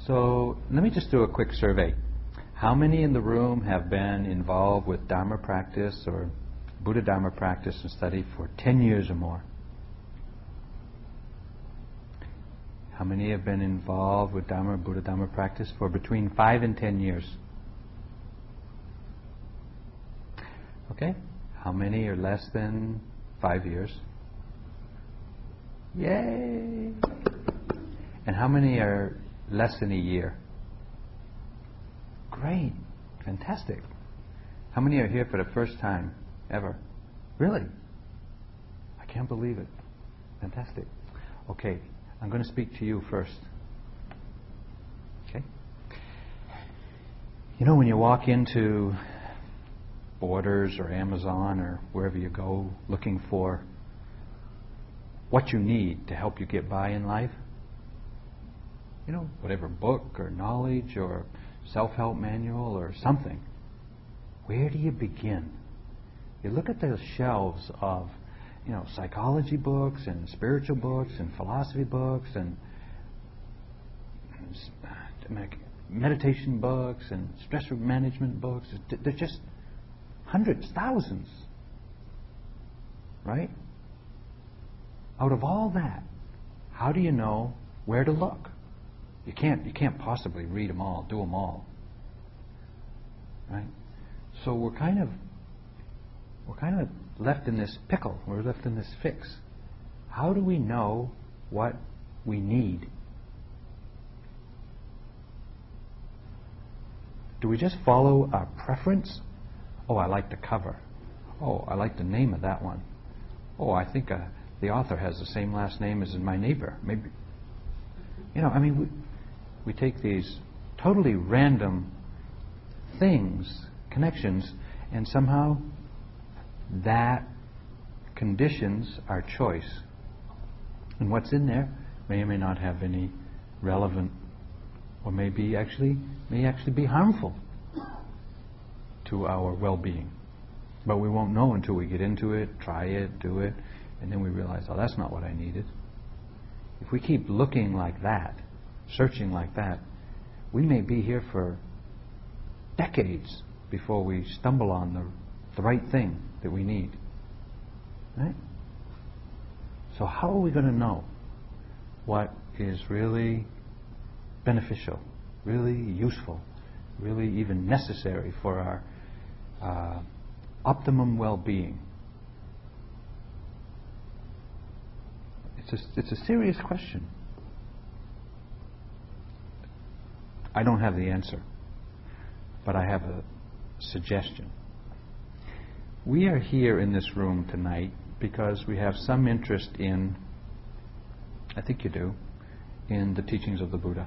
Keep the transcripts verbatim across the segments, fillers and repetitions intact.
So let me just do a quick survey. How many in the room have been involved with Dharma practice or Buddha Dharma practice and study for ten years or more? How many have been involved with Dharma, Buddha Dharma practice for between five and ten years? Okay. How many are less than five years? Yay! And how many are less than a year? Great. Fantastic. How many are here for the first time ever? Really? I can't believe it. Fantastic. Okay. I'm going to speak to you first. Okay? You know, when you walk into Borders or Amazon or wherever you go looking for what you need to help you get by in life, you know, whatever book or knowledge or self-help manual or something, where do you begin? You look at those shelves of, you know, psychology books and spiritual books and philosophy books and meditation books and stress management books. They're just hundreds, thousands, right? Out of all that, how do you know where to look? You can't. You can't possibly read them all, do them all, right? So we're kind of we're kind of left in this pickle. We're left in this fix. How do we know what we need? Do we just follow our preference? Oh, I like the cover. Oh, I like the name of that one. Oh, I think uh, the author has the same last name as my neighbor. Maybe, you know, I mean, we, we take these totally random things, connections, and somehow that conditions our choice. And what's in there may or may not have any relevant, or maybe actually may actually be harmful to our well-being. But we won't know until we get into it, try it, do it, and then we realize, oh, that's not what I needed. If we keep looking like that, searching like that, we may be here for decades before we stumble on the, the right thing that we need. Right? So how are we going to know what is really beneficial, really useful, really even necessary for our uh, optimum well-being? It's a, it's a serious question. I don't have the answer, but I have a suggestion. We are here in this room tonight because we have some interest in, I think you do, in the teachings of the Buddha,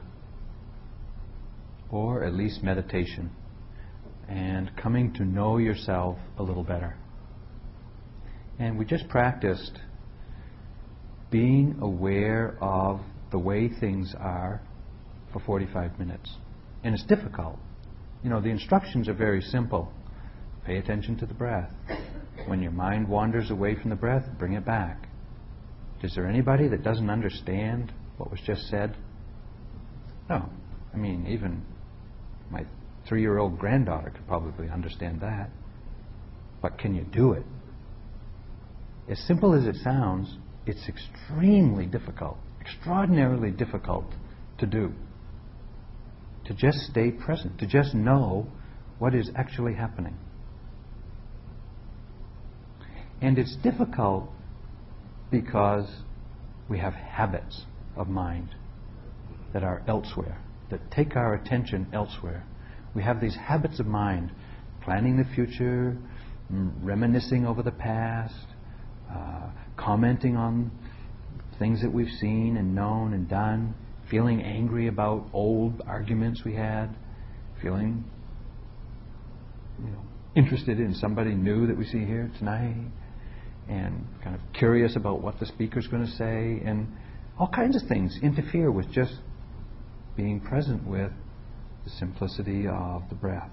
or at least meditation, and coming to know yourself a little better. And we just practiced being aware of the way things are for forty-five minutes. And it's difficult. You know, the instructions are very simple. Pay attention to the breath. When your mind wanders away from the breath, bring it back. Is there anybody that doesn't understand what was just said? No. I mean, even my three-year-old granddaughter could probably understand that. But can you do it? As simple as it sounds, it's extremely difficult, extraordinarily difficult to do. To just stay present, to just know what is actually happening. And it's difficult because we have habits of mind that are elsewhere, that take our attention elsewhere. We have these habits of mind, planning the future, reminiscing over the past, uh, commenting on things that we've seen and known and done, feeling angry about old arguments we had, feeling, you know, interested in somebody new that we see here tonight, and kind of curious about what the speaker's going to say, and all kinds of things interfere with just being present with the simplicity of the breath.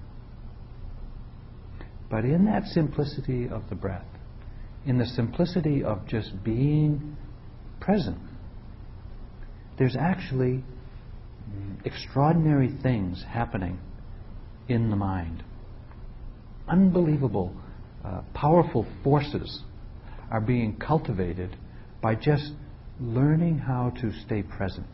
But in that simplicity of the breath, in the simplicity of just being present, there's actually extraordinary things happening in the mind. Unbelievable, uh, powerful forces are being cultivated by just learning how to stay present.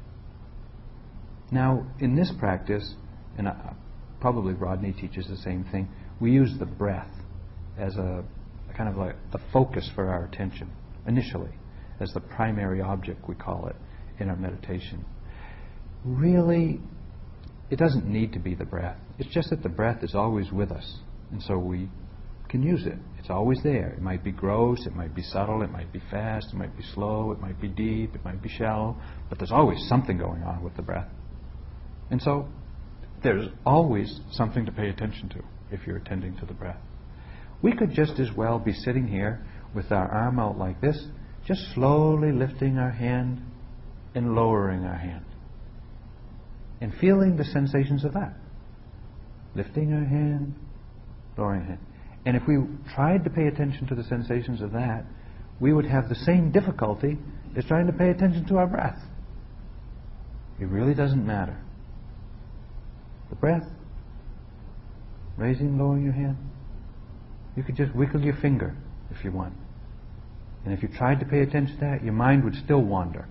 Now, in this practice, and uh, probably Rodney teaches the same thing, we use the breath as a, a kind of like the focus for our attention, initially, as the primary object, we call it, in our meditation. Really, it doesn't need to be the breath. It's just that the breath is always with us, and so we can use it. It's always there. It might be gross, it might be subtle, it might be fast, it might be slow, it might be deep, it might be shallow, but there's always something going on with the breath. And so there's always something to pay attention to if you're attending to the breath. We could just as well be sitting here with our arm out like this, just slowly lifting our hand and lowering our hand, and feeling the sensations of that. Lifting our hand, lowering our hand. And if we tried to pay attention to the sensations of that, we would have the same difficulty as trying to pay attention to our breath. It really doesn't matter. The breath, raising, lowering your hand. You could just wiggle your finger if you want. And if you tried to pay attention to that, your mind would still wander.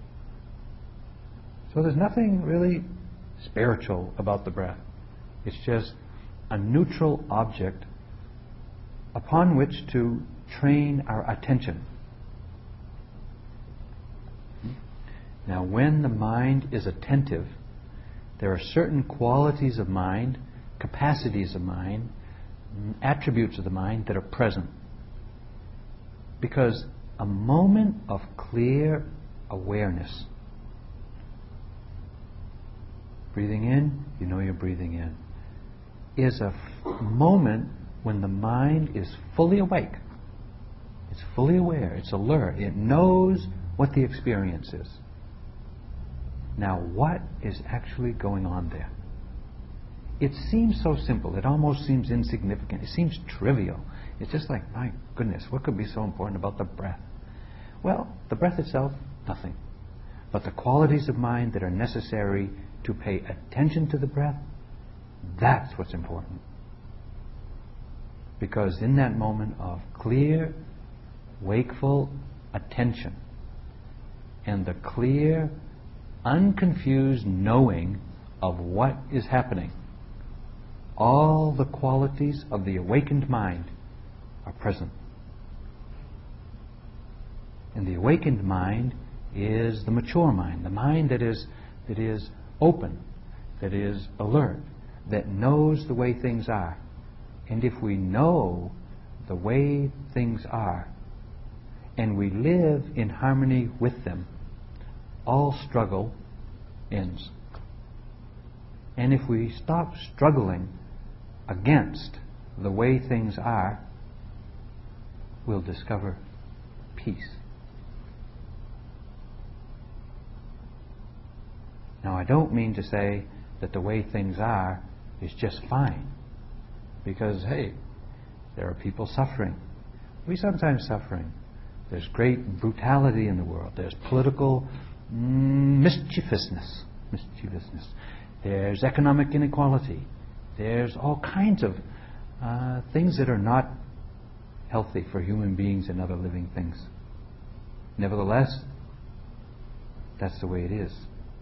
So there's nothing really spiritual about the breath. It's just a neutral object upon which to train our attention. Now, when the mind is attentive, there are certain qualities of mind, capacities of mind, attributes of the mind that are present. Because a moment of clear awareness, breathing in, you know you're breathing in, is a f- moment when the mind is fully awake. It's fully aware, it's alert, it knows what the experience is. Now, what is actually going on there? It seems so simple, it almost seems insignificant, it seems trivial. It's just like, my goodness, what could be so important about the breath? Well, the breath itself, nothing. But the qualities of mind that are necessary to pay attention to the breath, that's what's important. Because in that moment of clear, wakeful attention and the clear, unconfused knowing of what is happening, all the qualities of the awakened mind are present. And the awakened mind is the mature mind, the mind that is that is open, that is alert, that knows the way things are. And if we know the way things are, and we live in harmony with them, all struggle ends. And if we stop struggling against the way things are, we'll discover peace. Now, I don't mean to say that the way things are is just fine. Because, hey, there are people suffering. We sometimes suffering. There's great brutality in the world. There's political mm, mischievousness. Mischievousness. There's economic inequality. There's all kinds of uh, things that are not healthy for human beings and other living things. Nevertheless, that's the way it is.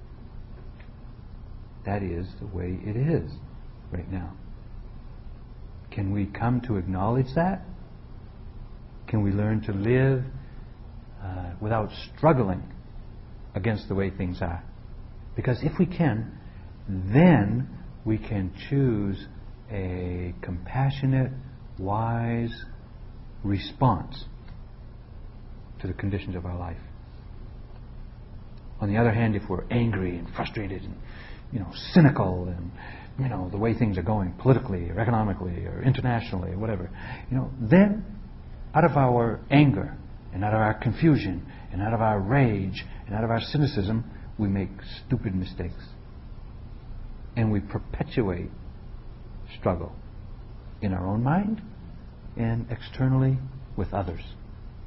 That is the way it is right now. Can we come to acknowledge that? Can we learn to live uh, without struggling against the way things are? Because if we can, then we can choose a compassionate, wise response to the conditions of our life. On the other hand, if we're angry and frustrated and, you know, cynical and, you know, the way things are going politically or economically or internationally or whatever, you know, then out of our anger and out of our confusion and out of our rage and out of our cynicism, we make stupid mistakes. And we perpetuate struggle in our own mind and externally with others.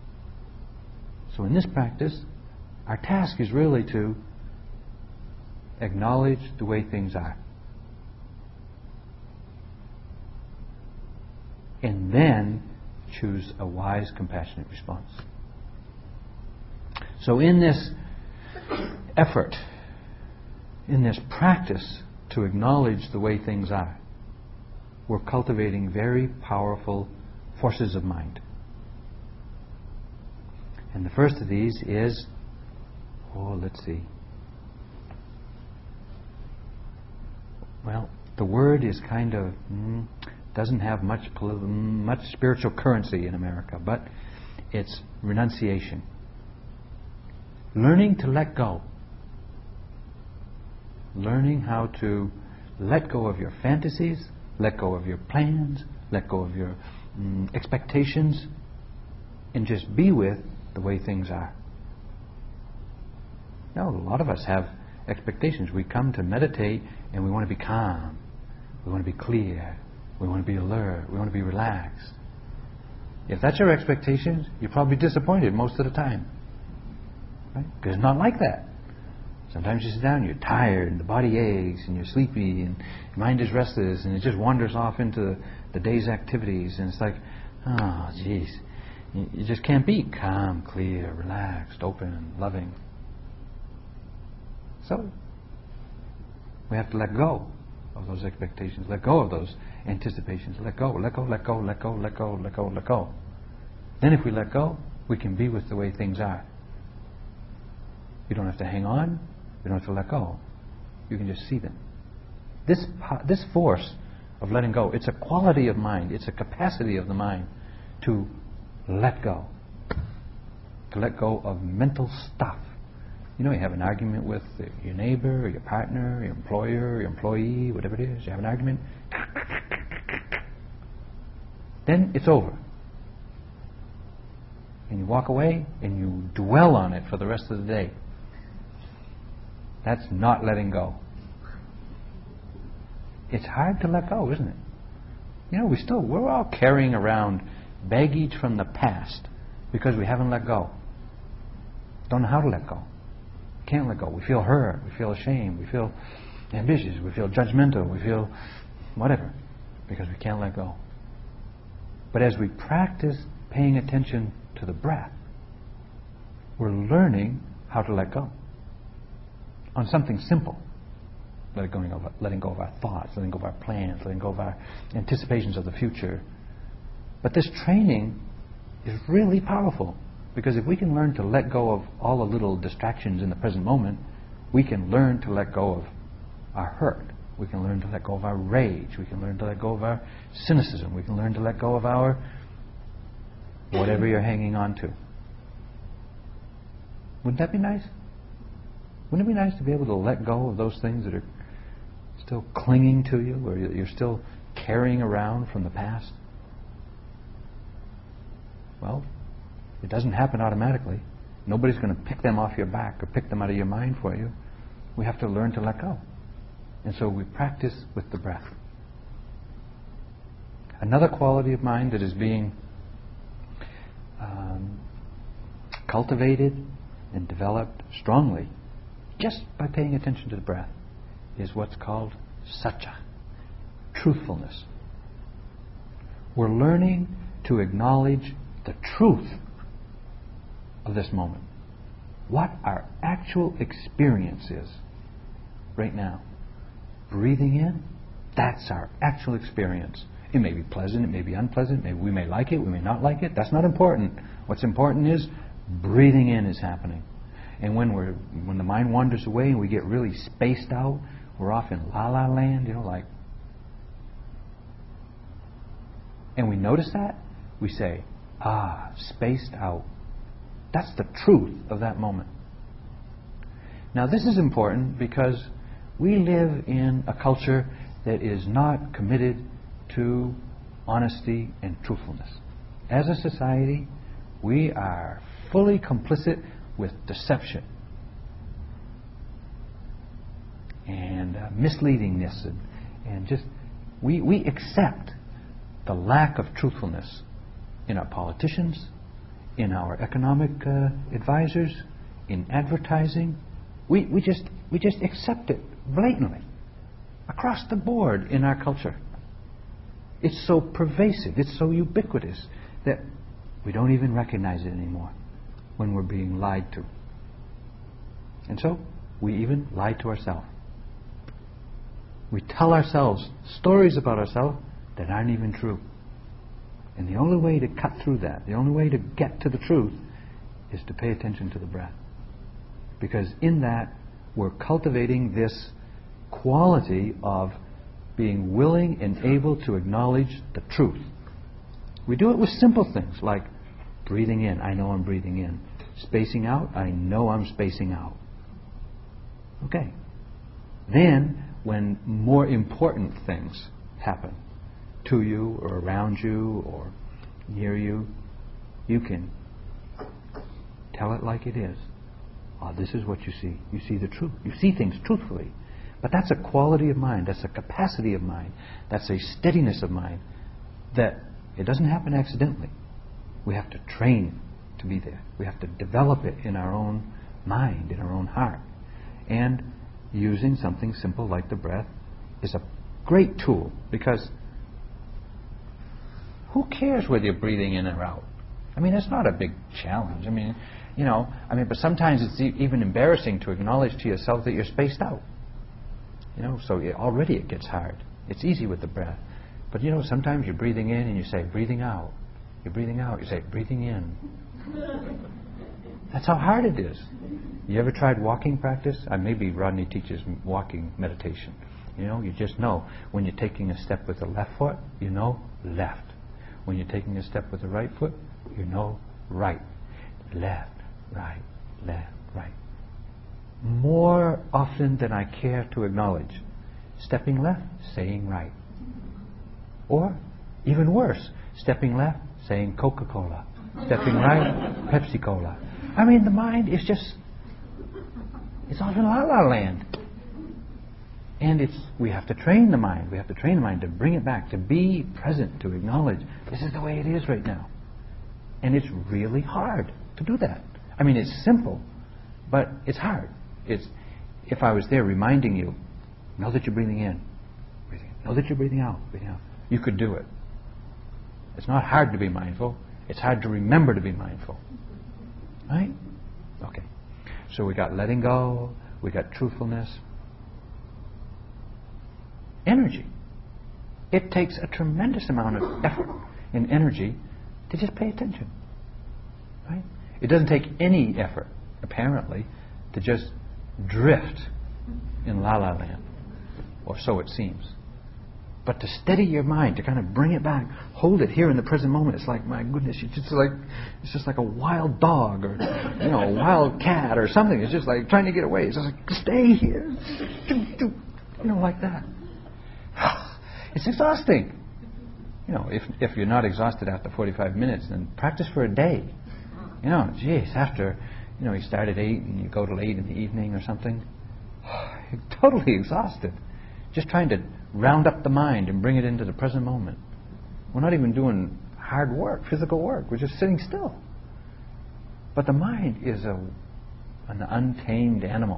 So in this practice, our task is really to Acknowledge the way things are. And then choose a wise, compassionate response. So in this effort, in this practice to acknowledge the way things are, we're cultivating very powerful forces of mind. And the first of these is, oh, let's see. Well, the word is kind of, mm, doesn't have much politi- much spiritual currency in America, but it's renunciation. Learning to let go. Learning how to let go of your fantasies, let go of your plans, let go of your mm, expectations, and just be with the way things are. Now, a lot of us have expectations. We come to meditate and we want to be calm. We want to be clear. We want to be alert. We want to be relaxed. If that's your expectations, you're probably disappointed most of the time. Right? Because it's not like that. Sometimes you sit down, you're tired, and the body aches, and you're sleepy, and your mind is restless, and it just wanders off into the day's activities, and it's like, oh, geez. You, you just can't be calm, clear, relaxed, open, loving. So, we have to let go of those expectations, let go of those anticipations, let go, let go, let go, let go, let go, let go, let go. Then if we let go, we can be with the way things are. You don't have to hang on, you don't have to let go. You can just see them. This, this force of letting go, it's a quality of mind, it's a capacity of the mind to let go. To let go of mental stuff. You know, you have an argument with your neighbor, or your partner, your employer, your employee, whatever it is. You have an argument. Then it's over. And you walk away and you dwell on it for the rest of the day. That's not letting go. It's hard to let go, isn't it? You know, we still, we're all carrying around baggage from the past because we haven't let go. Don't know how to let go. Can't let go. We feel hurt. We feel ashamed. We feel ambitious. We feel judgmental. We feel whatever because we can't let go. But as we practice paying attention to the breath, we're learning how to let go on something simple. Letting go of, letting go of our thoughts, letting go of our plans, letting go of our anticipations of the future. But this training is really powerful. Because if we can learn to let go of all the little distractions in the present moment, we can learn to let go of our hurt. We can learn to let go of our rage. We can learn to let go of our cynicism. We can learn to let go of our whatever you're hanging on to. Wouldn't that be nice? Wouldn't it be nice to be able to let go of those things that are still clinging to you, or you're still carrying around from the past? Well, it doesn't happen automatically. Nobody's going to pick them off your back or pick them out of your mind for you. We have to learn to let go. And so we practice with the breath. Another quality of mind that is being um, cultivated and developed strongly just by paying attention to the breath is what's called satya, truthfulness. We're learning to acknowledge the truth of this moment. What our actual experience is right now. Breathing in, that's our actual experience. It may be pleasant, it may be unpleasant, maybe we may like it, we may not like it. That's not important. What's important is breathing in is happening. And when we're when the mind wanders away and we get really spaced out, we're off in la la land, you know, like. And we notice that, we say, ah, spaced out. That's the truth of that moment. Now this is important because we live in a culture that is not committed to honesty and truthfulness. As a society, we are fully complicit with deception and uh, misleadingness and, and just we, we accept the lack of truthfulness in our politicians, in our economic uh, advisors, in advertising. We, we just We just accept it blatantly, across the board in our culture. It's so pervasive, it's so ubiquitous that we don't even recognize it anymore when we're being lied to. And so, we even lie to ourselves. We tell ourselves stories about ourselves that aren't even true. And the only way to cut through that, the only way to get to the truth, is to pay attention to the breath. Because in that, we're cultivating this quality of being willing and able to acknowledge the truth. We do it with simple things like breathing in, I know I'm breathing in. Spacing out, I know I'm spacing out. Okay. Then, when more important things happen to you or around you or near you, you can tell it like it is. Oh, this is what you see. You see the truth. You see things truthfully. But that's a quality of mind. That's a capacity of mind. That's a steadiness of mind that it doesn't happen accidentally. We have to train to be there. We have to develop it in our own mind, in our own heart. And using something simple like the breath is a great tool, because who cares whether you're breathing in or out? I mean, it's not a big challenge. I mean, you know, I mean, but sometimes it's e- even embarrassing to acknowledge to yourself that you're spaced out. You know, so it, already it gets hard. It's easy with the breath. But, you know, sometimes you're breathing in and you say, breathing out. You're breathing out. You say, breathing in. That's how hard it is. You ever tried walking practice? Uh, maybe Rodney teaches walking meditation. You know, you just know when you're taking a step with the left foot, you know left. When you're taking a step with the right foot, you know right. Left, right, left, right. More often than I care to acknowledge. Stepping left, saying right. Or, even worse, stepping left, saying Coca-Cola. Stepping right, Pepsi-Cola. I mean, the mind is just, it's off in la-la land. And it's, we have to train the mind. We have to train the mind to bring it back, to be present, to acknowledge this is the way it is right now. And it's really hard to do that. I mean, it's simple, but it's hard. It's, if I was there reminding you, know that you're breathing in, breathing in, know that you're breathing out, breathing out, you could do it. It's not hard to be mindful. It's hard to remember to be mindful. Right? Okay. So we got letting go, we got truthfulness. Energy. It takes a tremendous amount of effort and energy to just pay attention. Right? It doesn't take any effort, apparently, to just drift in la-la land. Or so it seems. But to steady your mind, to kind of bring it back, hold it here in the present moment. It's like, my goodness, you just like, it's just like a wild dog, or you know, a wild cat, or something. It's just like trying to get away. It's just like, stay here, you know, like that. It's exhausting. You know, if if you're not exhausted after forty-five minutes, then practice for a day. You know, geez, after, you know, you start at eight and you go till eight in the evening or something, you're totally exhausted. Just trying to round up the mind and bring it into the present moment. We're not even doing hard work, physical work. We're just sitting still. But the mind is a an untamed animal.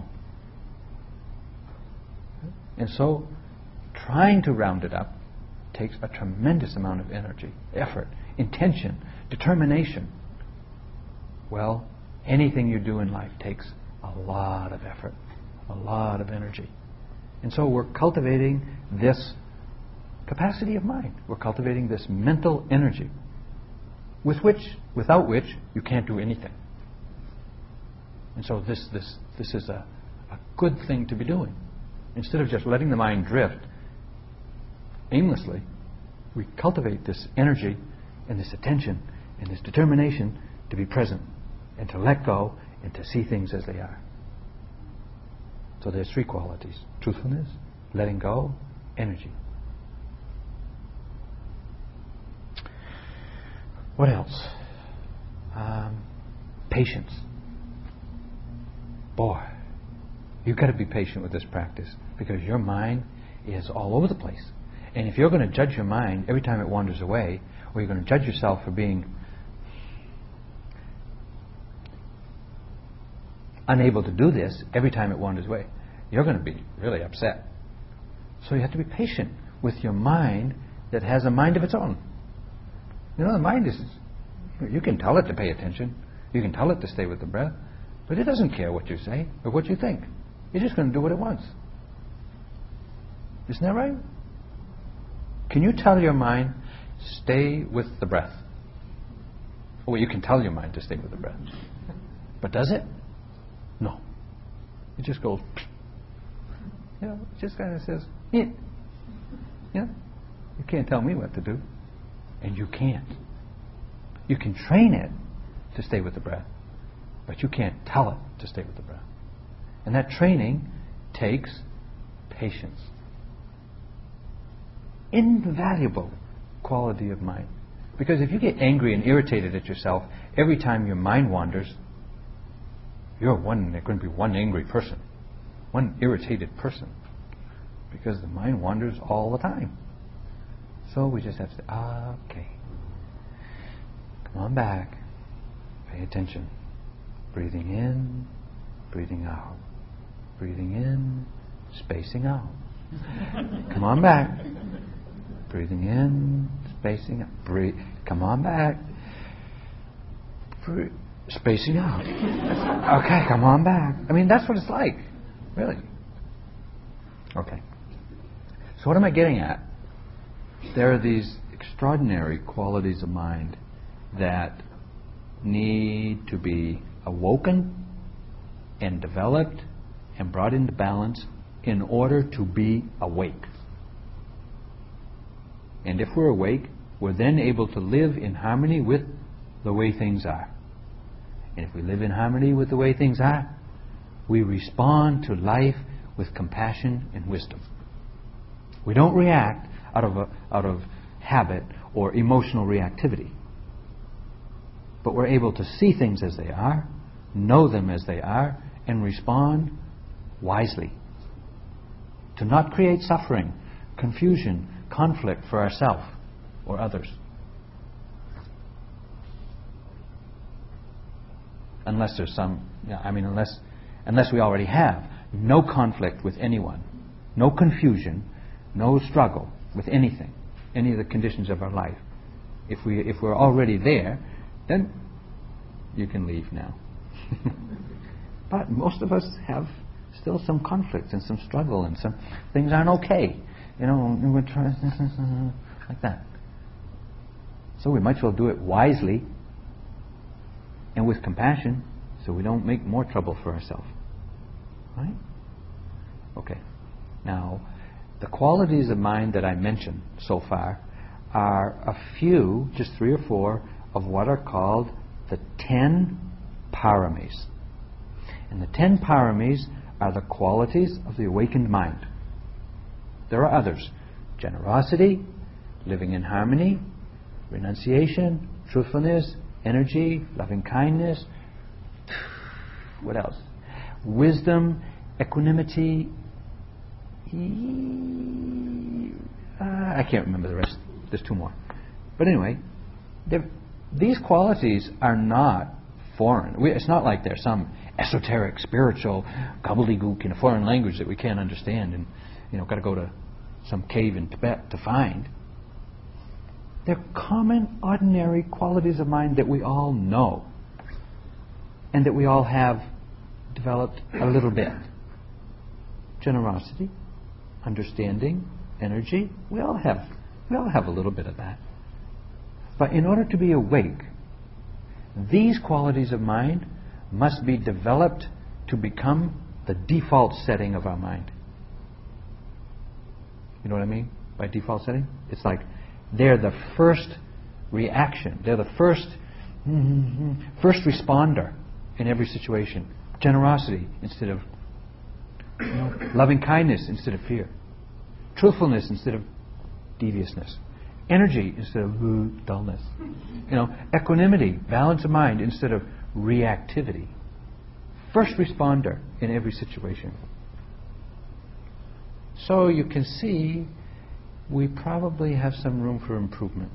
And so, trying to round it up takes a tremendous amount of energy, effort, intention, determination. Well, anything you do in life takes a lot of effort, a lot of energy. And so we're cultivating this capacity of mind. We're cultivating this mental energy with which, without which, you can't do anything. And so this this this is a, a good thing to be doing. Instead of just letting the mind drift aimlessly, we cultivate this energy and this attention and this determination to be present and to let go and to see things as they are. So there's three qualities: truthfulness, letting go, energy. What else? Um, patience. Boy, you've got to be patient with this practice, because your mind is all over the place. And if you're going to judge your mind every time it wanders away, or you're going to judge yourself for being unable to do this every time it wanders away, you're going to be really upset. So you have to be patient with your mind that has a mind of its own. You know, the mind is, you can tell it to pay attention. You can tell it to stay with the breath. But it doesn't care what you say or what you think. You're just going to do what it wants. Isn't that right? Can you tell your mind, stay with the breath? Well, you can tell your mind to stay with the breath. But does it? No. It just goes, you know, it just kind of says, yeah. You know, you can't tell me what to do. And you can't. You can train it to stay with the breath, but you can't tell it to stay with the breath. And that training takes patience. Invaluable quality of mind. Because if you get angry and irritated at yourself every time your mind wanders, you're one, there's going to be one angry person, one irritated person, because the mind wanders all the time. So we just have to say, ah, okay, come on back, pay attention, breathing in, breathing out, breathing in, spacing out. Come on back, breathing in, spacing out, breathe, come on back, breathe. Spacing out. Okay, come on back. I mean, that's what it's like. Really. Okay. So what am I getting at? There are these extraordinary qualities of mind that need to be awoken and developed and brought into balance in order to be awake. And if we're awake, we're then able to live in harmony with the way things are. And if we live in harmony with the way things are, we respond to life with compassion and wisdom. We don't react out of a, out of habit or emotional reactivity. But we're able to see things as they are, know them as they are, and respond wisely. To not create suffering, confusion, conflict for ourselves or others. Unless there's some, yeah, I mean, unless unless we already have no conflict with anyone, no confusion, no struggle with anything, any of the conditions of our life. If we if we're already there, then you can leave now. But most of us have still some conflict and some struggle and some things aren't okay. You know, we're trying like that. So we might as well do it wisely and with compassion, so we don't make more trouble for ourselves. Right? Okay. Now, the qualities of mind that I mentioned so far are a few, just three or four, of what are called the ten paramis. And the ten paramis are the qualities of the awakened mind. There are others. Generosity, living in harmony, renunciation, truthfulness, energy, loving kindness. What else? Wisdom, equanimity. Uh, I can't remember the rest. There's two more. But anyway, these qualities are not foreign. We, it's not like they're some esoteric, spiritual gobbledygook in a foreign language that we can't understand and, you know, got to go to some cave in Tibet to find. They're common, ordinary qualities of mind that we all know and that we all have developed a little bit. Generosity, understanding, energy, we all have we all have a little bit of that. But in order to be awake, these qualities of mind must be developed to become the default setting of our mind. You know what I mean by default setting? It's like they're the first reaction. They're the first first responder in every situation. Generosity instead of, you know, loving kindness instead of fear. Truthfulness instead of deviousness. Energy instead of uh, dullness. You know, equanimity, balance of mind instead of reactivity. First responder in every situation. So you can see we probably have some room for improvement.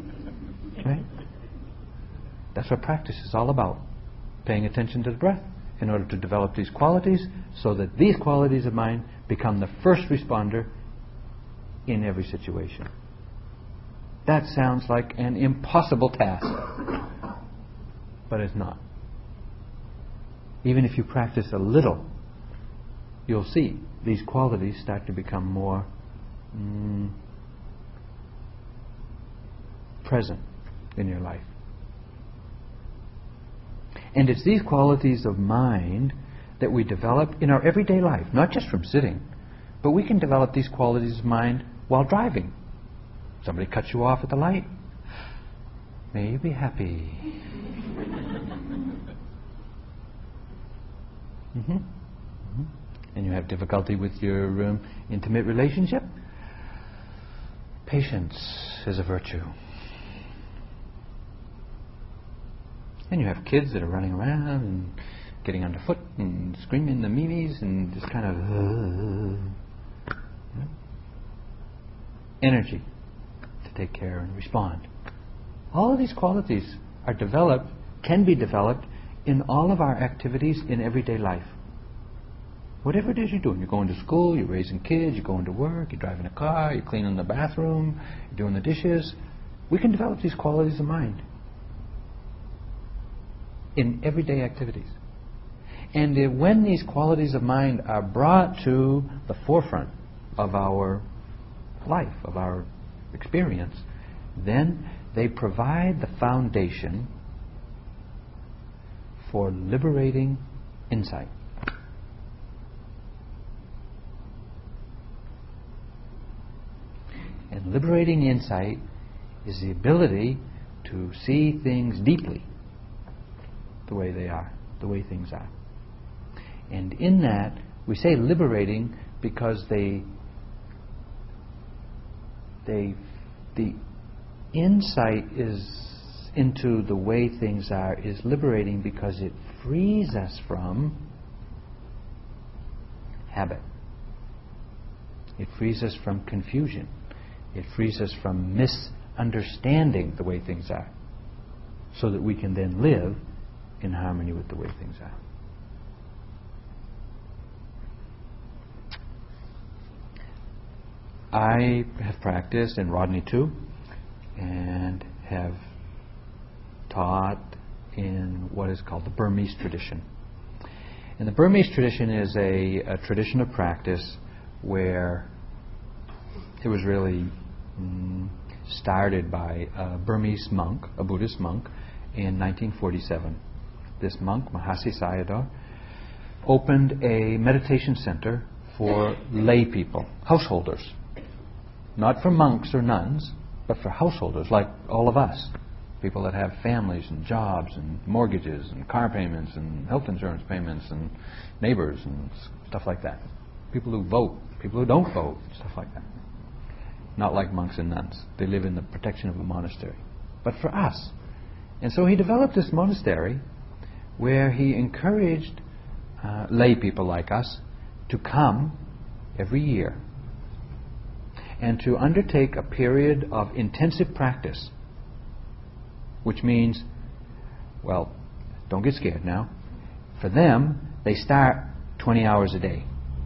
Right? That's what practice is all about. Paying attention to the breath in order to develop these qualities, so that these qualities of mind become the first responder in every situation. That sounds like an impossible task, but it's not. Even if you practice a little, you'll see these qualities start to become more mm, present in your life. And it's these qualities of mind that we develop in our everyday life, not just from sitting, but we can develop these qualities of mind while driving. Somebody cuts you off at the light. May you be happy. mm-hmm. Mm-hmm. And you have difficulty with your um, intimate relationship. Patience is a virtue. And you have kids that are running around and getting underfoot and screaming the memes and just kind of uh, you know, energy to take care and respond. All of these qualities are developed, can be developed in all of our activities in everyday life. Whatever it is you're doing, you're going to school, you're raising kids, you're going to work, you're driving a car, you're cleaning the bathroom, you're doing the dishes. We can develop these qualities of mind in everyday activities. And uh, when these qualities of mind are brought to the forefront of our life, of our experience, then they provide the foundation for liberating insight. And liberating insight is the ability to see things deeply, the way they are, the way things are. And in that, we say liberating because they, they, the insight is into the way things are is liberating because it frees us from habit. It frees us from confusion. It frees us from misunderstanding the way things are, so that we can then live in harmony with the way things are. I have practiced, and Rodney too, and have taught in what is called the Burmese tradition. And the Burmese tradition is a, a tradition of practice where it was really mm, started by a Burmese monk, a Buddhist monk, in nineteen forty-seven. This monk, Mahasi Sayadaw, opened a meditation center for lay people, householders. Not for monks or nuns, but for householders like all of us. People that have families and jobs and mortgages and car payments and health insurance payments and neighbors and stuff like that. People who vote, people who don't vote, stuff like that. Not like monks and nuns. They live in the protection of a monastery. But for us. And so he developed this monastery where he encouraged uh, lay people like us to come every year and to undertake a period of intensive practice, which means, well, don't get scared now. For them, they start twenty hours a day.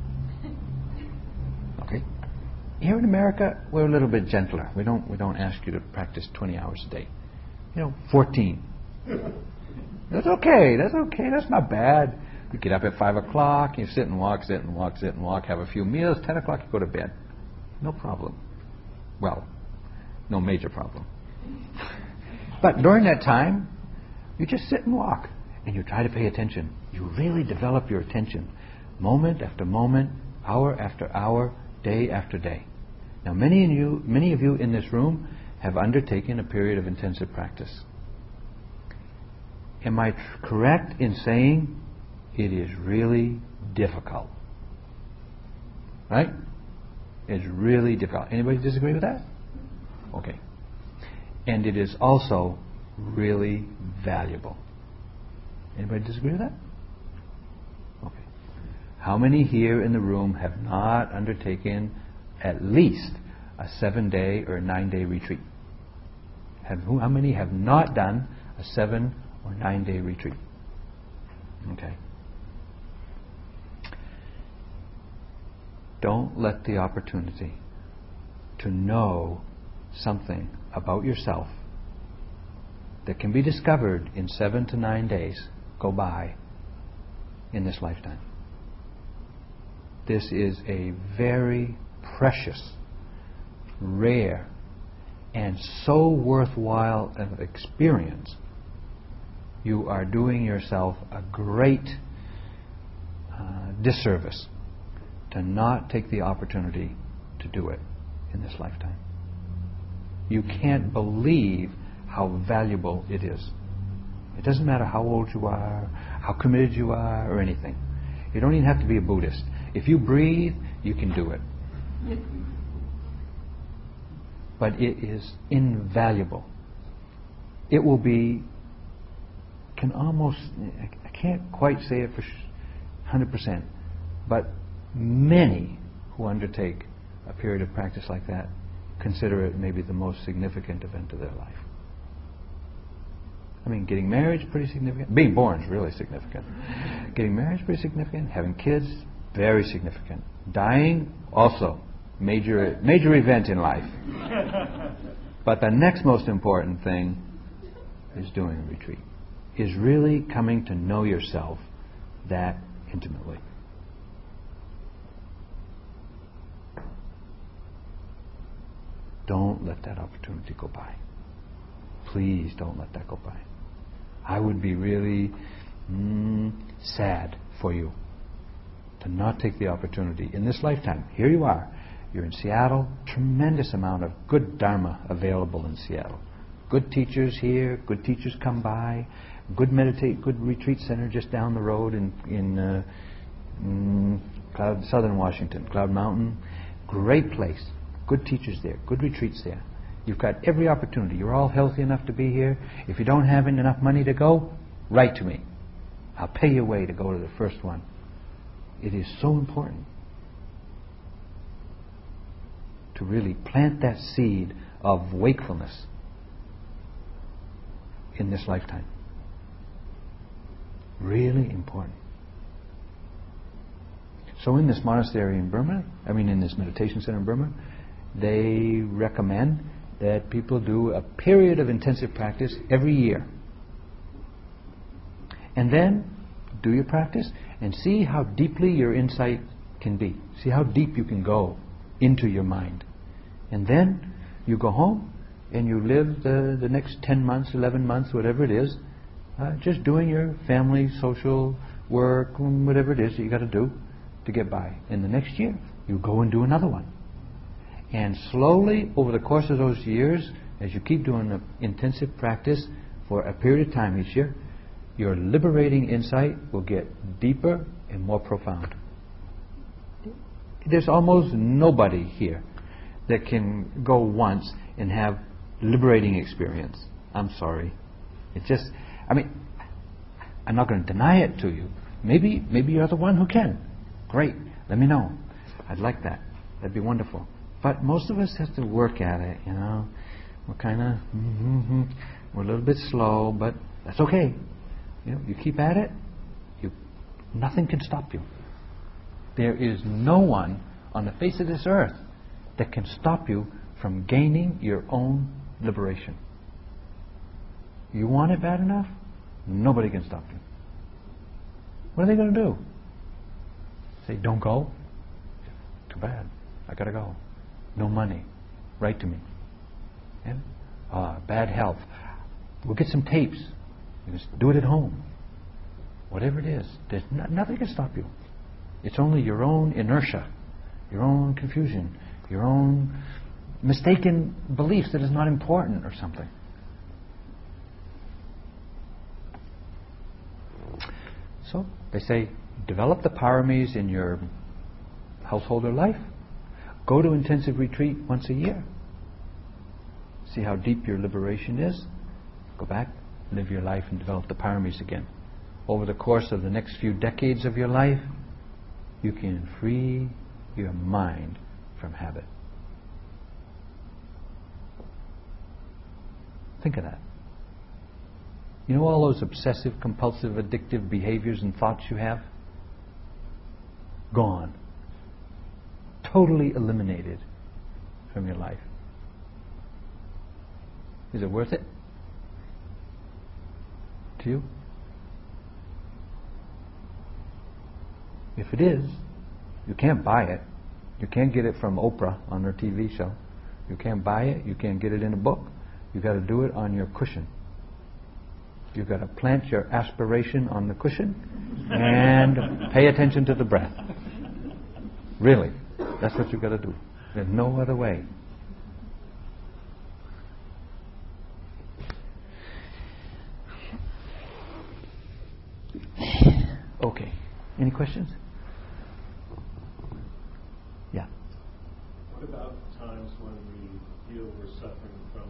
Okay? Here in America, we're a little bit gentler. We don't we don't ask you to practice twenty hours a day. You know, fourteen. That's okay. That's okay. That's not bad. You get up at five o'clock. You sit and walk, sit and walk, sit and walk. Have a few meals. Ten o'clock, you go to bed. No problem. Well, no major problem. But during that time, you just sit and walk, and you try to pay attention. You really develop your attention, moment after moment, hour after hour, day after day. Now, many of you, many of you in this room have undertaken a period of intensive practice. Am I tr- correct in saying it is really difficult? Right? It's really difficult. Anybody disagree with that? Okay. And it is also really valuable. Anybody disagree with that? Okay. How many here in the room have not undertaken at least a seven-day or a nine-day retreat? Have, who, how many have not done a seven or nine-day retreat? Okay. Don't let the opportunity to know something about yourself that can be discovered in seven to nine days go by in this lifetime. This is a very precious, rare, and so worthwhile an experience. You are doing yourself a great uh, disservice to not take the opportunity to do it in this lifetime. You can't believe how valuable it is. It doesn't matter how old you are, how committed you are, or anything. You don't even have to be a Buddhist. If you breathe, you can do it. But it is invaluable. It will be, can almost, I can't quite say it for one hundred percent, but many who undertake a period of practice like that consider it maybe the most significant event of their life. I mean, getting married is pretty significant. Being born is really significant. Getting married is pretty significant. Having kids, very significant. Dying, also major major event in life. But the next most important thing is doing a retreat. Is really coming to know yourself that intimately. Don't let that opportunity go by. Please don't let that go by. I would be really mm, sad for you to not take the opportunity in this lifetime. Here you are. You're in Seattle. Tremendous amount of good Dharma available in Seattle. Good teachers here. Good teachers come by. Good meditate. Good retreat center just down the road in in, uh, in Cloud, Southern Washington, Cloud Mountain. Great place. Good teachers there. Good retreats there. You've got every opportunity. You're all healthy enough to be here. If you don't have enough money to go, write to me. I'll pay your way to go to the first one. It is so important to really plant that seed of wakefulness in this lifetime. Really important. So in this monastery in Burma, I mean in this meditation center in Burma, they recommend that people do a period of intensive practice every year. And then do your practice and see how deeply your insight can be. See how deep you can go into your mind. And then you go home and you live the, the next ten months, eleven months, whatever it is, uh, just doing your family, social work, whatever it is that you got to do to get by. And the next year, you go and do another one. And slowly, over the course of those years, as you keep doing the intensive practice for a period of time each year, your liberating insight will get deeper and more profound. There's almost nobody here that can go once and have liberating experience. I'm sorry. It's just, I mean, I'm not going to deny it to you. Maybe, maybe you're the one who can. Great. Let me know. I'd like that. That'd be wonderful. But most of us have to work at it, you know. We're kind of, mm-hmm, we're a little bit slow, but that's okay. You know, you keep at it, you, nothing can stop you. There is no one on the face of this earth that can stop you from gaining your own liberation. You want it bad enough? Nobody can stop you. What are they going to do? Say, don't go? Too bad. I got to go. No money. Write to me. Yeah? Uh, bad health. We'll get some tapes. You just do it at home. Whatever it is. There's no, nothing can stop you. It's only your own inertia, your own confusion, your own mistaken beliefs that is not important or something. So they say, develop the paramis in your household or life. Go to intensive retreat once a year. See how deep your liberation is. Go back, live your life, and develop the paramis again. Over the course of the next few decades of your life, you can free your mind from habit. Think of that. You know all those obsessive, compulsive, addictive behaviors and thoughts you have? Gone. totally eliminated from your life. Is it worth it to you? If it is, you can't buy it. You can't get it from Oprah on her T V show. You can't buy it. You can't get it in a book. You've got to do it on your cushion. You've got to plant your aspiration on the cushion and pay attention to the breath. Really. That's what you've got to do. There's no other way. Okay. Any questions? Yeah. What about times when we feel we're suffering from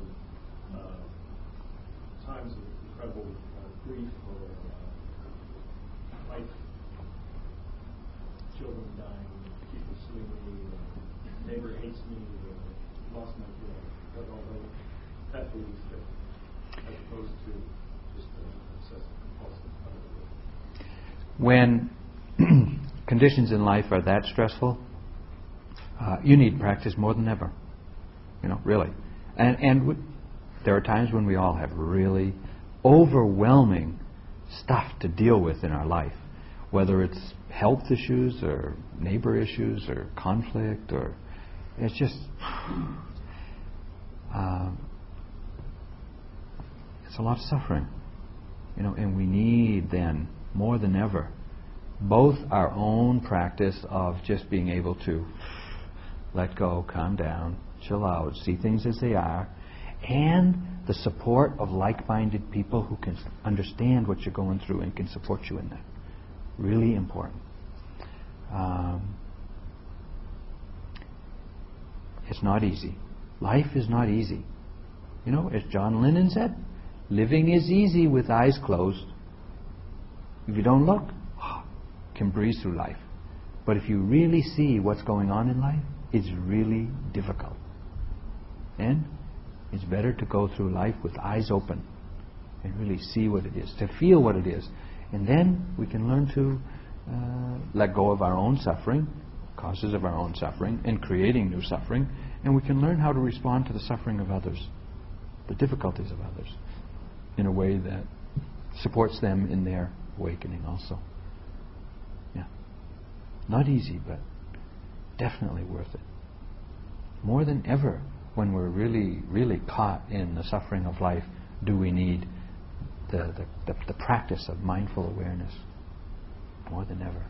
uh, times of incredible uh, grief or uh, life, children dying, people suing me, uh, neighbor hates me, uh, lost my job, got all those pet beliefs that, as opposed to just uh, obsessive compulsive kind of. When conditions in life are that stressful, uh, you need practice more than ever. You know, really. And, and w- there are times when we all have really overwhelming stuff to deal with in our life, whether it's health issues or neighbor issues or conflict, or it's just uh, it's a lot of suffering. You know, and we need then more than ever both our own practice of just being able to let go, calm down, chill out, see things as they are, and the support of like-minded people who can understand what you're going through and can support you in that. Really important. Um, it's not easy. Life is not easy. You know, as John Lennon said, living is easy with eyes closed. If you don't look, can breeze through life. But if you really see what's going on in life, it's really difficult. And it's better to go through life with eyes open and really see what it is, to feel what it is. And then we can learn to uh, let go of our own suffering, causes of our own suffering, and creating new suffering. And we can learn how to respond to the suffering of others, the difficulties of others, in a way that supports them in their awakening also. Yeah. Not easy, but definitely worth it. More than ever, when we're really, really caught in the suffering of life, do we need the, the, the, the practice of mindful awareness. More than ever.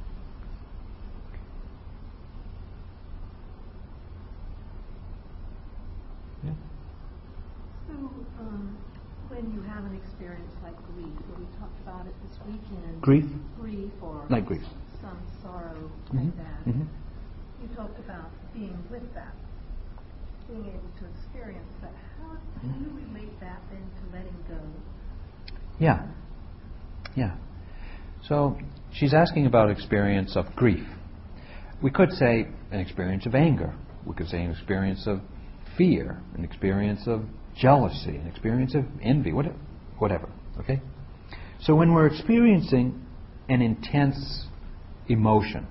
Yeah. So, um, when you have an experience like grief, or we talked about it this weekend. Grief? Grief or like grief. some sorrow Mm-hmm. like that. Mm-hmm. You talked about being with that, being able to experience that. How do you relate that then to letting go? Yeah. Yeah. So she's asking about experience of grief. We could say an experience of anger. We could say an experience of fear, an experience of jealousy, an experience of envy, whatever. whatever. Okay? So when we're experiencing an intense emotion,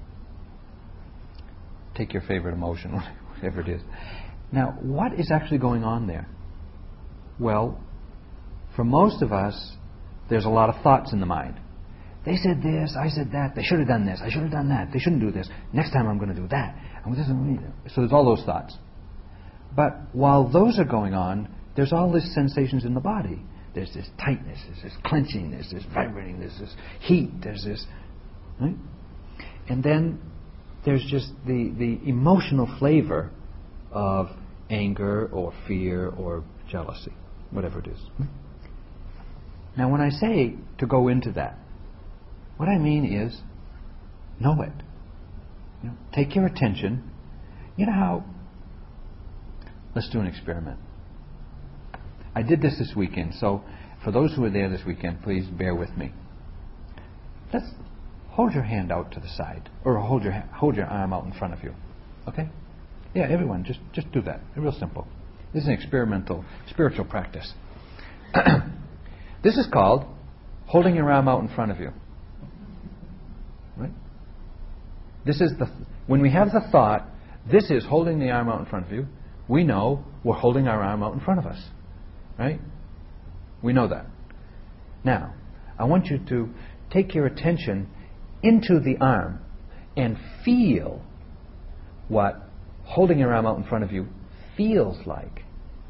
take your favorite emotion, whatever it is. Now, what is actually going on there? Well, for most of us, there's a lot of thoughts in the mind. They said this, I said that, they should have done this, I should have done that, they shouldn't do this, next time I'm going to do that. So there's all those thoughts. But while those are going on, there's all these sensations in the body. There's this tightness, there's this clenching, there's this vibrating, there's this heat, there's this... Right? And then there's just the, the emotional flavor of anger or fear or jealousy, whatever it is. Now when I say to go into that, what I mean is know it. You know, take your attention. You know how... Let's do an experiment. I did this this weekend, so for those who are there this weekend, please bear with me. Let's hold your hand out to the side, or hold your hold your arm out in front of you. Okay? Yeah, everyone, just just do that. It's real simple. This is an experimental spiritual practice. This is called holding your arm out in front of you. Right? This is the when we have the thought This is holding the arm out in front of you. We know we're holding our arm out in front of us. Right? We know that. Now, I want you to take your attention into the arm and feel what holding your arm out in front of you feels like.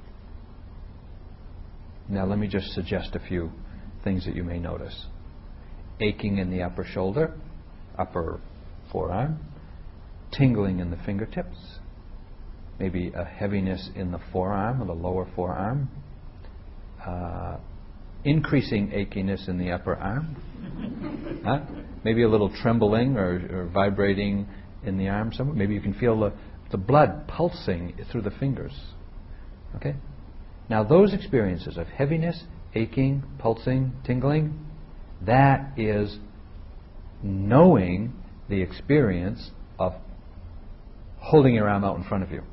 Now let me just suggest a few things that you may notice. Aching in the upper shoulder, upper forearm, tingling in the fingertips, maybe a heaviness in the forearm or the lower forearm, uh, increasing achiness in the upper arm, huh? Maybe a little trembling or, or vibrating in the arm somewhere. Maybe you can feel the, the blood pulsing through the fingers. Okay? Now those experiences of heaviness, aching, pulsing, tingling, that is knowing the experience of holding your arm out in front of you.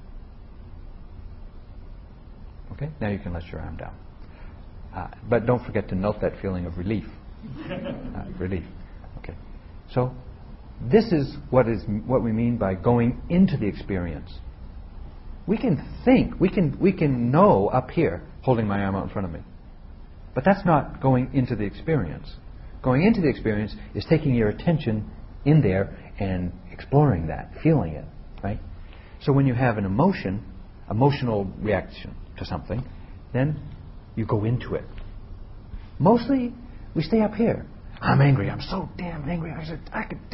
Okay? Now you can let your arm down. Uh, but don't forget to note that feeling of relief. uh, relief. Okay. So this is what is what we mean by going into the experience. We can think, we can we can know up here, holding my arm out in front of me. But that's not going into the experience. Going into the experience is taking your attention in there and exploring that, feeling it, right? So when you have an emotion, emotional reaction to something, then you go into it. Mostly, we stay up here. I'm angry. I'm so damn angry. I said, I could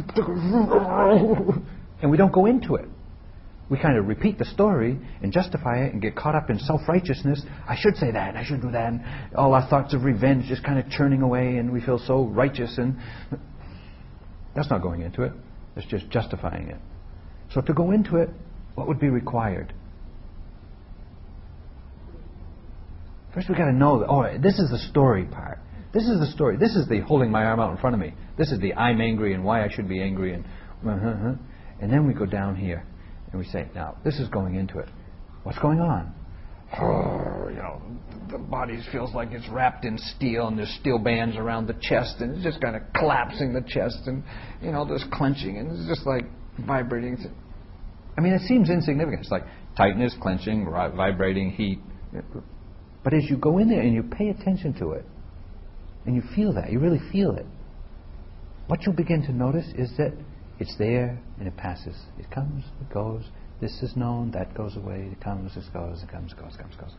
and we don't go into it. We kind of repeat the story and justify it and get caught up in self-righteousness. I should say that, and I should do that. And all our thoughts of revenge just kind of churning away, and we feel so righteous. And that's not going into it. It's just justifying it. So to go into it, what would be required? First, we've got to know that, oh, this is the story part. This is the story. This is the holding my arm out in front of me. This is the I'm angry and why I should be angry. And uh-huh. And then we go down here. And we say, now, this is going into it. What's going on? Oh, you know, the body feels like it's wrapped in steel, and there's steel bands around the chest, and it's just kind of collapsing the chest, and, you know, there's clenching, and it's just like vibrating. I mean, it seems insignificant. It's like tightness, clenching, vibrating, heat. But as you go in there and you pay attention to it, and you feel that, you really feel it, what you'll begin to notice is that it's there and it passes. It comes, it goes. This is known, that goes away. It comes, it goes, it comes, goes, comes, goes.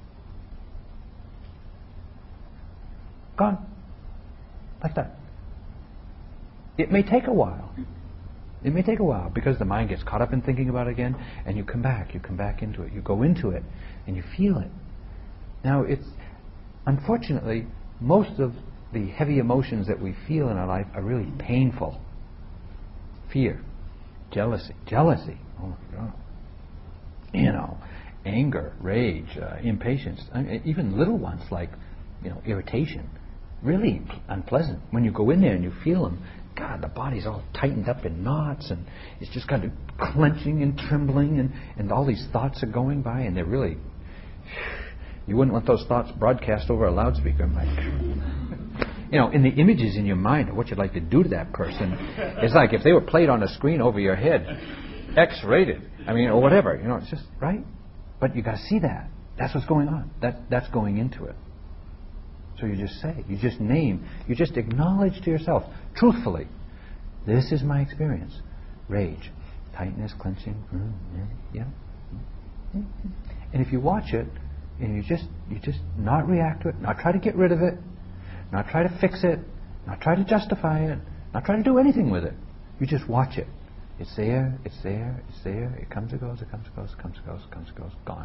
Gone. Like that. It may take a while. It may take a while because the mind gets caught up in thinking about it again, and you come back, you come back into it. You go into it and you feel it. Now, it's unfortunately, most of the heavy emotions that we feel in our life are really painful. Fear, jealousy, jealousy, oh my God. You know, anger, rage, uh, impatience, I mean, even little ones like, you know, irritation, really unpleasant. When you go in there and you feel them, God, the body's all tightened up in knots, and it's just kind of clenching and trembling, and, and all these thoughts are going by, and they're really, you wouldn't want those thoughts broadcast over a loudspeaker. Like, you know, in the images in your mind of what you'd like to do to that person, it's like if they were played on a screen over your head, X-rated, I mean, or whatever. You know, it's just, right? But you got to see that. That's what's going on. That That's going into it. So you just say, you just name, you just acknowledge to yourself, truthfully, this is my experience. Rage, tightness, clenching, yeah. And if you watch it, and you just, you just not react to it, not try to get rid of it, not try to fix it, not try to justify it, not try to do anything with it. You just watch it. It's there, it's there, it's there, it comes and goes, it comes and goes, it comes and goes, it comes and goes, gone.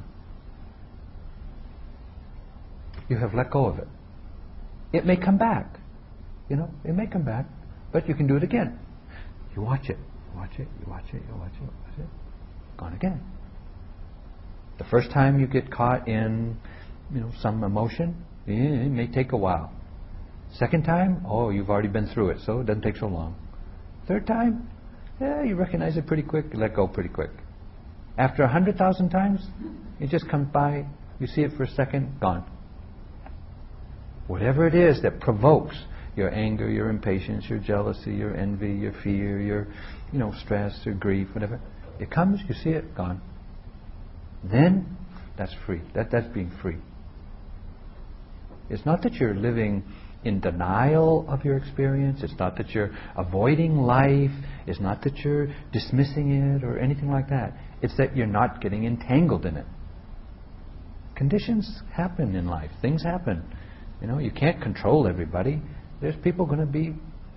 You have let go of it. It may come back. You know, it may come back, but you can do it again. You watch it, you watch it, you watch it, you watch it, you watch it, gone again. The first time you get caught in, you know, some emotion, it may take a while. Second time, oh, you've already been through it, so it doesn't take so long. Third time, yeah, you recognize it pretty quick, you let go pretty quick. After a hundred thousand times, it just comes by, you see it for a second, gone. Whatever it is that provokes your anger, your impatience, your jealousy, your envy, your fear, your you know, stress or grief, whatever. It comes, you see it, gone. Then that's free. That that's being free. It's not that you're living in denial of your experience. It's not that you're avoiding life. It's not that you're dismissing it or anything like that. It's that you're not getting entangled in it. Conditions happen in life. Things happen. You know, you can't control everybody. There's people going to be...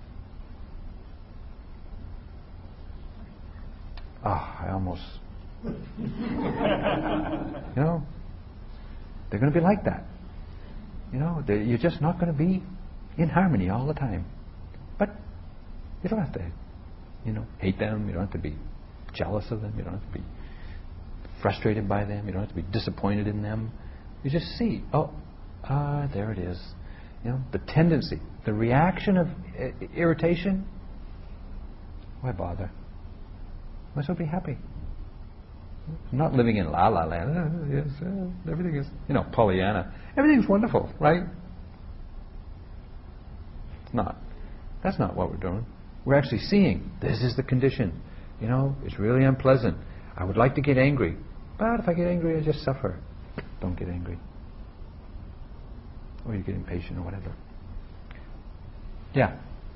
Ah, oh, I almost... you know, they're going to be like that. You know, you're just not going to be in harmony all the time. But you don't have to, you know, hate them. You don't have to be jealous of them. You don't have to be frustrated by them. You don't have to be disappointed in them. You just see, oh, ah, there it is. You know, the tendency, the reaction of uh, irritation. Why bother? Might as well be happy. I'm not living in la la land. Uh, yes, uh, everything is, you know, Pollyanna. Everything's wonderful, right? It's not. That's not what we're doing. We're actually seeing this is the condition. You know, it's really unpleasant. I would like to get angry, but if I get angry, I just suffer. Don't get angry. Or you get impatient or whatever. Yeah.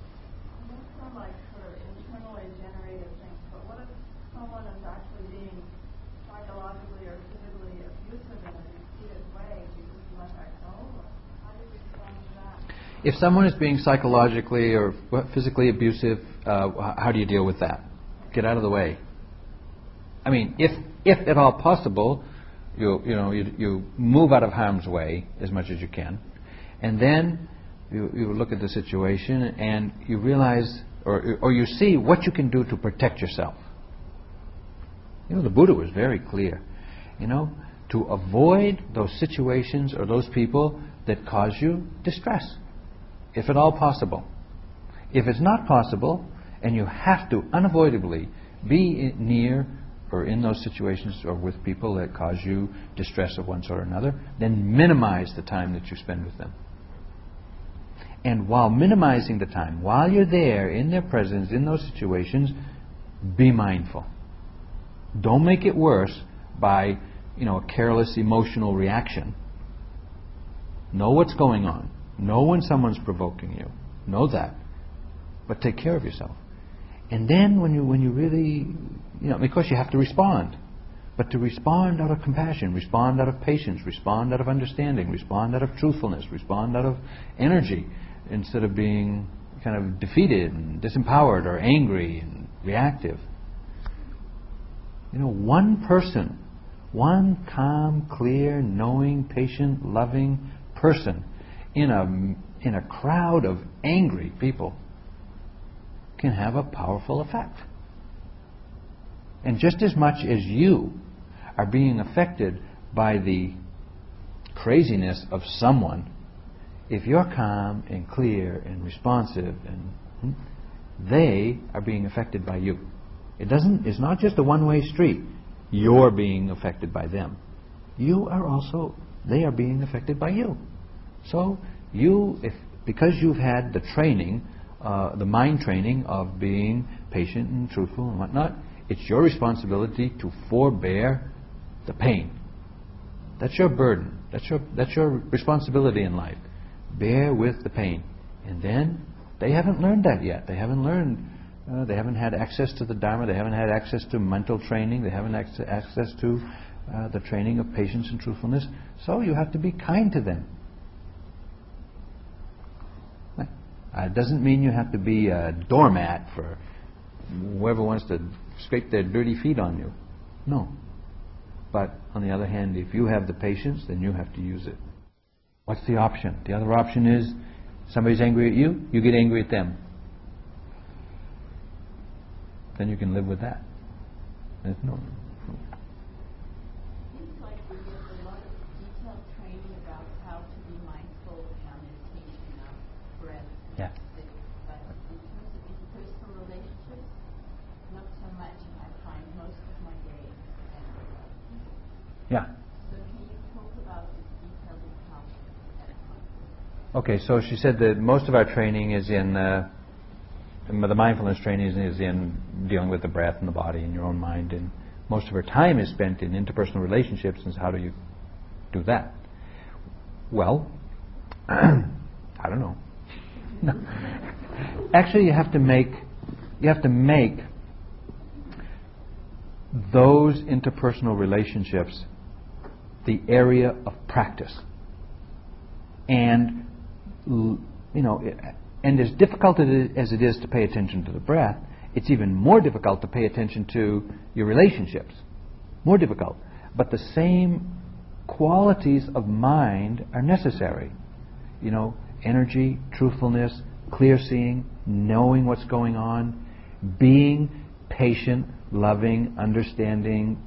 If someone is being psychologically or physically abusive, uh, how do you deal with that? Get out of the way. I mean, if if at all possible, you you know you, you move out of harm's way as much as you can, and then you, you look at the situation and you realize, or or you see what you can do to protect yourself. You know, the Buddha was very clear. You know, to avoid those situations or those people that cause you distress. If at all possible. If it's not possible, and you have to unavoidably be near or in those situations or with people that cause you distress of one sort or another, then minimize the time that you spend with them. And while minimizing the time, while you're there in their presence, in those situations, be mindful. Don't make it worse by, you know, a careless emotional reaction. Know what's going on. Know when someone's provoking you. Know that. But take care of yourself. And then when you when you really, you know, because you have to respond. But to respond out of compassion, respond out of patience, respond out of understanding, respond out of truthfulness, respond out of energy, instead of being kind of defeated and disempowered or angry and reactive. You know, one person, one calm, clear, knowing, patient, loving person in a in a crowd of angry people can have a powerful effect. And just as much as you are being affected by the craziness of someone, if you're calm and clear and responsive, and hmm, they are being affected by you. It doesn't. It's not just a one-way street. You're being affected by them. You are also. They are being affected by you. So you, if because you've had the training, uh, the mind training of being patient and truthful and whatnot, it's your responsibility to forbear the pain. That's your burden. That's your that's your responsibility in life. Bear with the pain, and then they haven't learned that yet. They haven't learned. Uh, they haven't had access to the Dharma. They haven't had access to mental training. They haven't had access to uh, the training of patience and truthfulness. So you have to be kind to them. Uh, it doesn't mean you have to be a doormat for whoever wants to scrape their dirty feet on you. No. But on the other hand, if you have the patience, then you have to use it. What's the option? The other option is somebody's angry at you, you get angry at them. Then you can live with that. There's no... Seems like we give a lot of detailed training about how to be mindful and meditation of breath. Yeah. But in terms of interpersonal relationships, not so much. I find most of my day spent. Yeah. So can you talk about this detailed how that Okay, so she said that most of our training is in uh, the mindfulness training is in dealing with the breath and the body and your own mind, and most of our time is spent in interpersonal relationships, and so how do you do that? Well, I don't know. No. Actually, you have to make you have to make those interpersonal relationships the area of practice. And you know, and as difficult as it is to pay attention to the breath, it's even more difficult to pay attention to your relationships. More difficult. But the same qualities of mind are necessary. You know, energy, truthfulness, clear seeing, knowing what's going on, being patient, loving, understanding.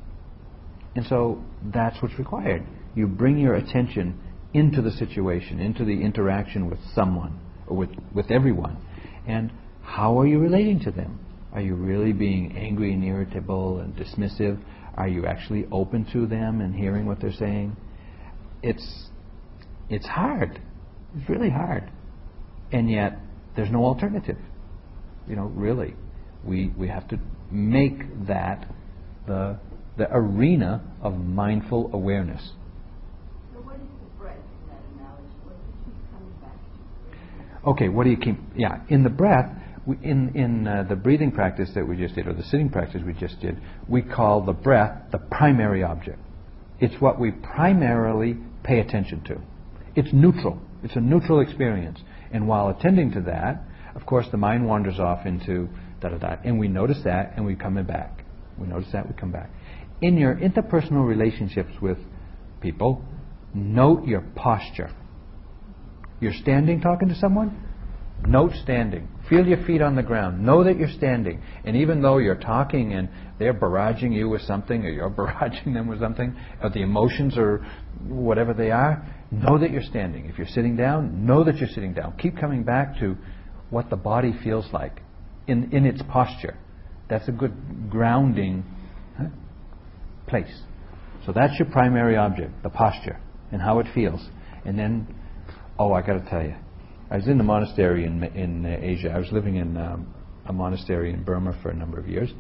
And so that's what's required. You bring your attention into the situation, into the interaction with someone, or with, with everyone. And how are you relating to them? Are you really being angry and irritable and dismissive? Are you actually open to them and hearing what they're saying? It's it's hard. It's really hard. And yet, there's no alternative. You know, really. We we have to make that the the arena of mindful awareness. So what is the breath in that analogy? What do you keep coming back to? Okay, what do you keep... Yeah, in the breath, we, in, in uh, the breathing practice that we just did, or the sitting practice we just did, we call the breath the primary object. It's what we primarily pay attention to. It's neutral. It's a neutral experience. And while attending to that, of course, the mind wanders off into da-da-da, and we notice that, and we come back. We notice that, we come back. In your interpersonal relationships with people, note your posture. You're standing talking to someone? Note standing. Feel your feet on the ground. Know that you're standing. And even though you're talking and they're barraging you with something, or you're barraging them with something, or the emotions or whatever they are, know that you're standing. If you're sitting down, know that you're sitting down. Keep coming back to what the body feels like in, in its posture. That's a good grounding huh, place. So that's your primary object, the posture, and how it feels. And then, oh, I got to tell you, I was in the monastery in in uh, Asia. I was living in um, a monastery in Burma for a number of years,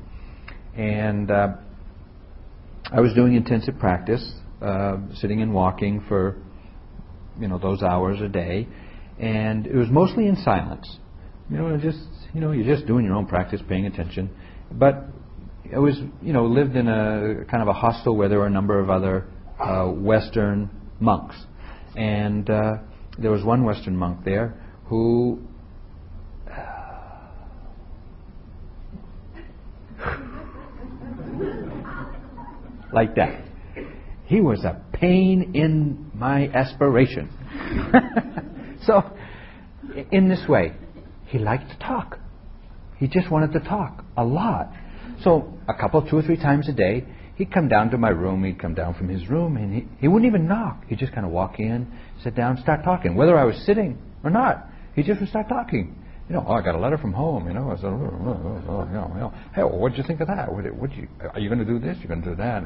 and uh, I was doing intensive practice, uh, sitting and walking for, you know, those hours a day, and it was mostly in silence. You know, just you know, you're just doing your own practice, paying attention. But I was, you know, lived in a kind of a hostel where there were a number of other uh, Western monks, and uh, there was one Western monk there who like that. He was a pain in my aspiration. So, in this way, he liked to talk. He just wanted to talk a lot. So, a couple, two or three times a day, he'd come down to my room, he'd come down from his room, and he, he wouldn't even knock. He'd just kind of walk in, sit down, start talking. Whether I was sitting or not, he just would start talking. You know, oh, I got a letter from home, you know. I said, oh, oh, oh, you know, you know. Hey, well, what'd you think of that? What, what you, are you going to do this? You're going to do that?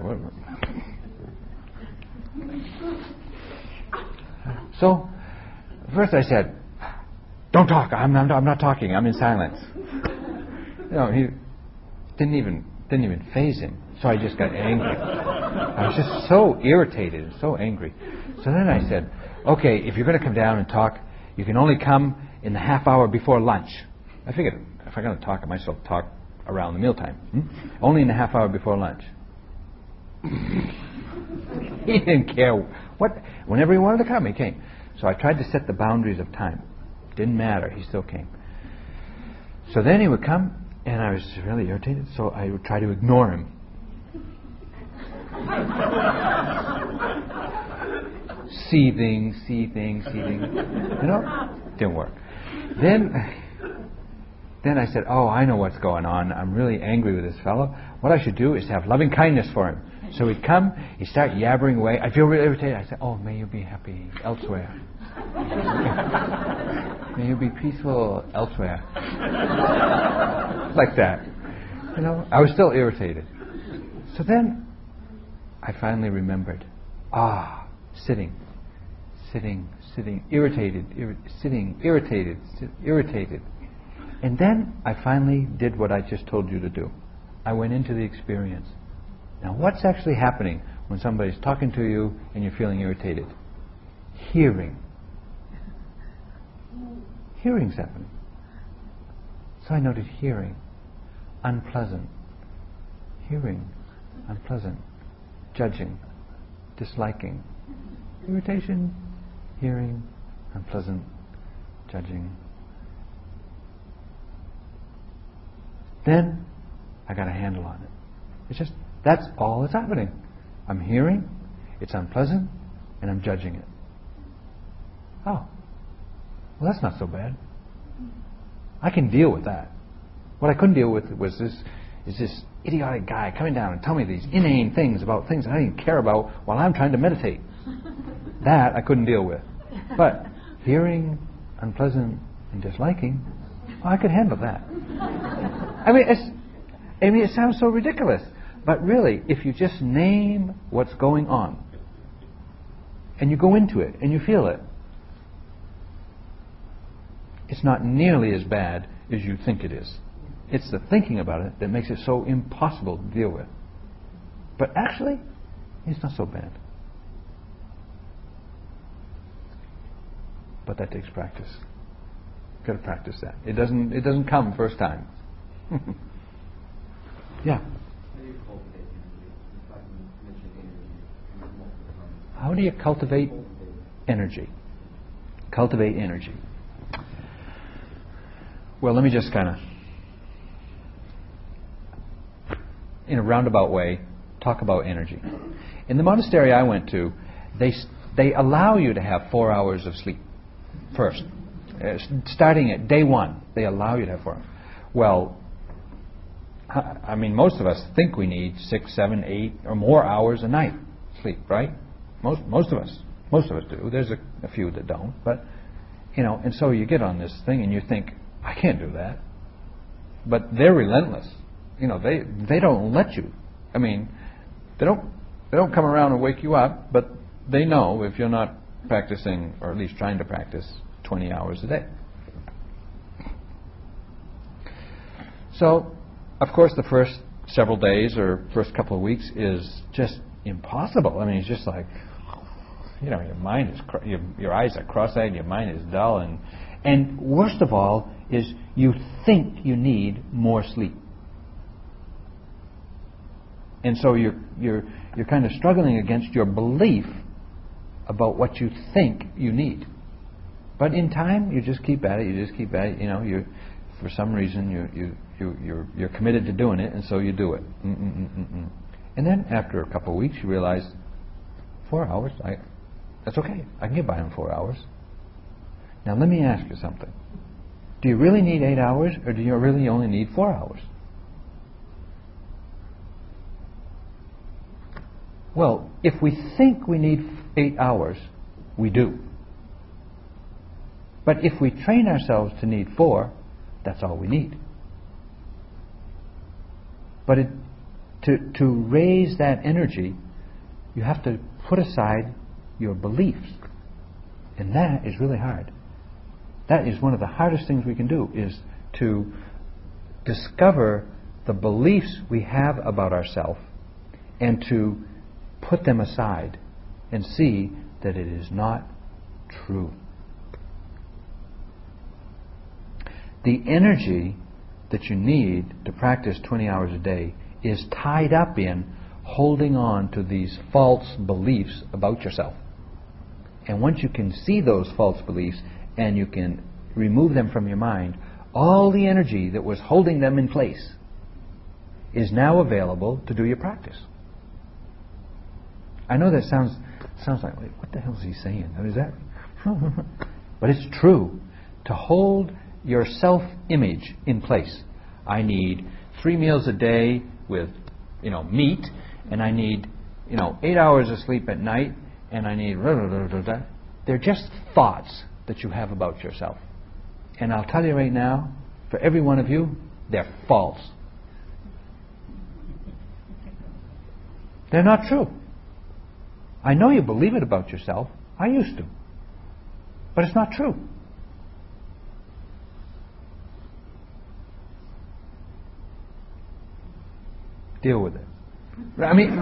So, first I said, don't talk. I'm not, I'm not talking. I'm in silence. You know, he didn't even didn't even faze him. So I just got angry. I was just so irritated and so angry. So then I said, okay, if you're going to come down and talk, you can only come in the half hour before lunch. I figured if I'm going to talk, I might as well talk around the mealtime. Hmm? Only in the half hour before lunch. He didn't care what. Whenever he wanted to come, he came. So I tried to set the boundaries of time. Didn't matter. He still came. So then he would come, and I was really irritated, so I would try to ignore him. Seething, seething, seething. You know? Didn't work. Then, then I said, oh, I know what's going on. I'm really angry with this fellow. What I should do is have loving kindness for him. So he'd come, he'd start yabbering away. I feel really irritated. I said, oh, may you be happy elsewhere. May you be peaceful elsewhere. Like that. You know, I was still irritated. So then I finally remembered. Ah, sitting, sitting, sitting, irritated, ir- sitting, irritated, sit, irritated. And then I finally did what I just told you to do. I went into the experience. Now, what's actually happening when somebody's talking to you and you're feeling irritated? Hearing. Hearing's happening. So I noted hearing, unpleasant. Hearing, unpleasant. Judging, disliking. Irritation, hearing, unpleasant, judging. Then I got a handle on it. It's just, that's all that's happening. I'm hearing, it's unpleasant, and I'm judging it. Oh, well, that's not so bad. I can deal with that. What I couldn't deal with was this, is this idiotic guy coming down and telling me these inane things about things I didn't care about while I'm trying to meditate. That I couldn't deal with. But hearing, unpleasant, and disliking, well, I could handle that. I mean, it's, I mean, it sounds so ridiculous. But really, if you just name what's going on, and you go into it, and you feel it, it's not nearly as bad as you think it is. It's the thinking about it that makes it so impossible to deal with. But actually, it's not so bad. But that takes practice. You've got to practice that. It doesn't. It doesn't come first time. Yeah. How do you cultivate energy? Cultivate energy. Well, let me just kind of, in a roundabout way, talk about energy. In the monastery I went to, they they allow you to have four hours of sleep first. Uh, starting at day one, they allow you to have four hours. Well, I mean, most of us think we need six, seven, eight, or more hours a night sleep, right? Most most of us, most of us do. There's a, a few that don't, but you know. And so you get on this thing, and you think, I can't do that. But they're relentless. You know, they they don't let you. I mean, they don't they don't come around and wake you up, but they know if you're not practicing, or at least trying to practice, twenty hours a day. So, of course, the first several days or first couple of weeks is just impossible. I mean, it's just like, you know, your mind is, cr- your, your eyes are cross-eyed, your mind is dull, and and worst of all is you think you need more sleep. And so you're you're you're kind of struggling against your belief about what you think you need. But in time, you just keep at it. You just keep at it. You know, you for some reason you you you you're you're committed to doing it, and so you do it. Mm-mm-mm-mm. And then after a couple of weeks, you realize four hours. I that's okay. I can get by in four hours. Now let me ask you something. Do you really need eight hours, or do you really only need four hours? Well, if we think we need eight hours, we do. But if we train ourselves to need four, that's all we need. But it, to to raise that energy, you have to put aside your beliefs. And that is really hard. That is one of the hardest things we can do, is to discover the beliefs we have about ourselves and to put them aside and see that it is not true. The energy that you need to practice twenty hours a day is tied up in holding on to these false beliefs about yourself. And once you can see those false beliefs and you can remove them from your mind, all the energy that was holding them in place is now available to do your practice. I know that sounds sounds like, what the hell is he saying? Is that? But it's true. To hold your self-image in place. I need three meals a day with, you know, meat, and I need, you know, eight hours of sleep at night, and I need... Blah, blah, blah, blah. They're just thoughts that you have about yourself. And I'll tell you right now, for every one of you, they're false. They're not true. I know you believe it about yourself. I used to. But it's not true. Deal with it. I mean,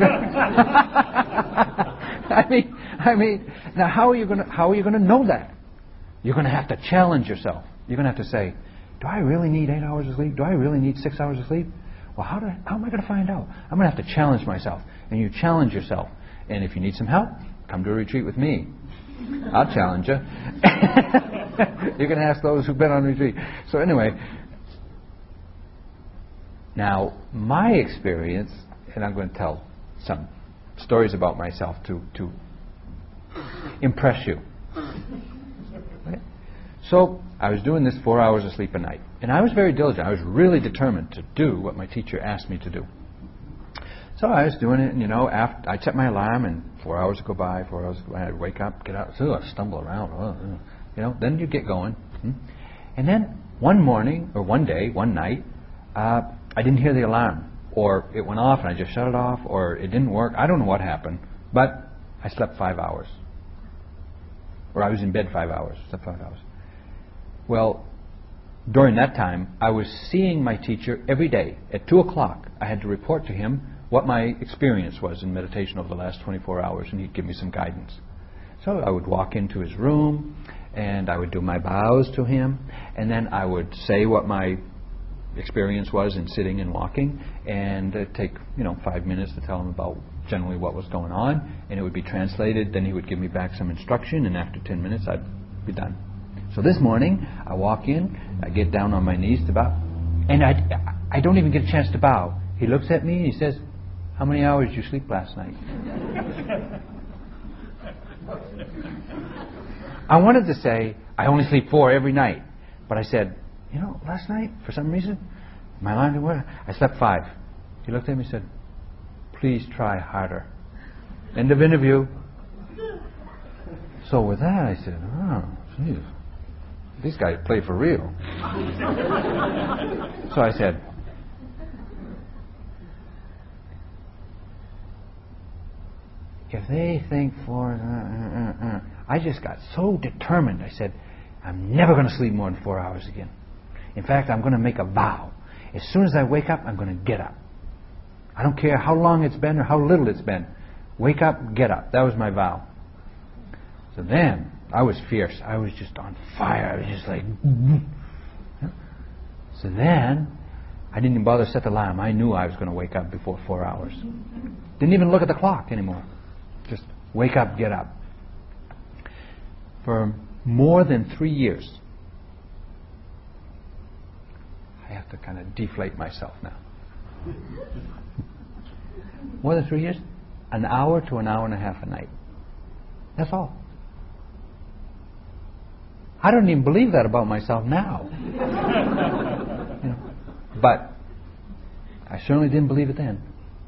I mean, I mean. Now, how are you going to how are you going to know that? You're going to have to challenge yourself. You're going to have to say, "Do I really need eight hours of sleep? Do I really need six hours of sleep? Well, how do I, how am I going to find out? I'm going to have to challenge myself." And you challenge yourself. And if you need some help, come to a retreat with me. I'll challenge you. You can ask those who've been on retreat. So anyway, now my experience, and I'm going to tell some stories about myself to to impress you. Okay? So I was doing this four hours of sleep a night, and I was very diligent. I was really determined to do what my teacher asked me to do. So I was doing it, and you know, after I set my alarm, and four hours would go by, four hours would go by, I'd wake up, get out, so I'd stumble around, oh, you know, then you get going. And then one morning, or one day, one night, uh, I didn't hear the alarm, or it went off and I just shut it off, or it didn't work. I don't know what happened, but I slept five hours. Or I was in bed five hours, slept five hours. Well, during that time, I was seeing my teacher every day. At two o'clock, I had to report to him what my experience was in meditation over the last twenty-four hours, and he'd give me some guidance. So I would walk into his room, and I would do my bows to him, and then I would say what my experience was in sitting and walking, and uh, take, you know, five minutes to tell him about generally what was going on, and it would be translated. Then he would give me back some instruction, and after ten minutes, I'd be done. So this morning, I walk in, I get down on my knees to bow, and I, I don't even get a chance to bow. He looks at me and he says, "How many hours did you sleep last night?" I wanted to say, "I only sleep four every night." But I said, "You know, last night, for some reason, my alarm didn't work. I slept five." He looked at me and said, "Please try harder." End of interview. So with that, I said, "Oh, geez, these guys play for real." So I said, if they think four, uh, uh, uh, uh. I just got so determined. I said, I'm never going to sleep more than four hours again. In fact, I'm going to make a vow. As soon as I wake up, I'm going to get up. I don't care how long it's been or how little it's been. Wake up, get up. That was my vow. So then, I was fierce. I was just on fire. I was just like... So then, I didn't even bother to set the alarm. I knew I was going to wake up before four hours. Didn't even look at the clock anymore. Just wake up, get up. For more than three years, I have to kind of deflate myself now. More than three years, an hour to an hour and a half a night. That's all. I don't even believe that about myself now. You know, but I certainly didn't believe it then.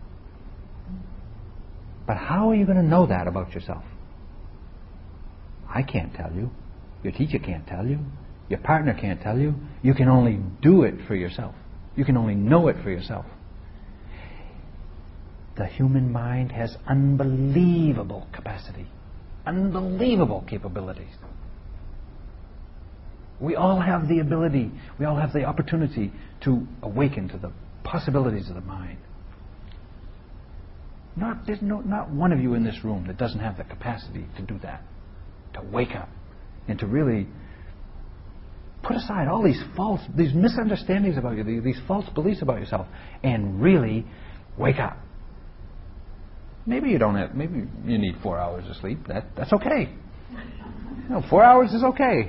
But how are you going to know that about yourself? I can't tell you. Your teacher can't tell you. Your partner can't tell you. You can only do it for yourself. You can only know it for yourself. The human mind has unbelievable capacity. Unbelievable capabilities. We all have the ability, we all have the opportunity to awaken to the possibilities of the mind. Not, there's no, not one of you in this room that doesn't have the capacity to do that. To wake up and to really put aside all these false, these misunderstandings about you, these false beliefs about yourself, and really wake up. Maybe you don't have, maybe you need four hours of sleep. That, that's okay. You know, four hours is okay.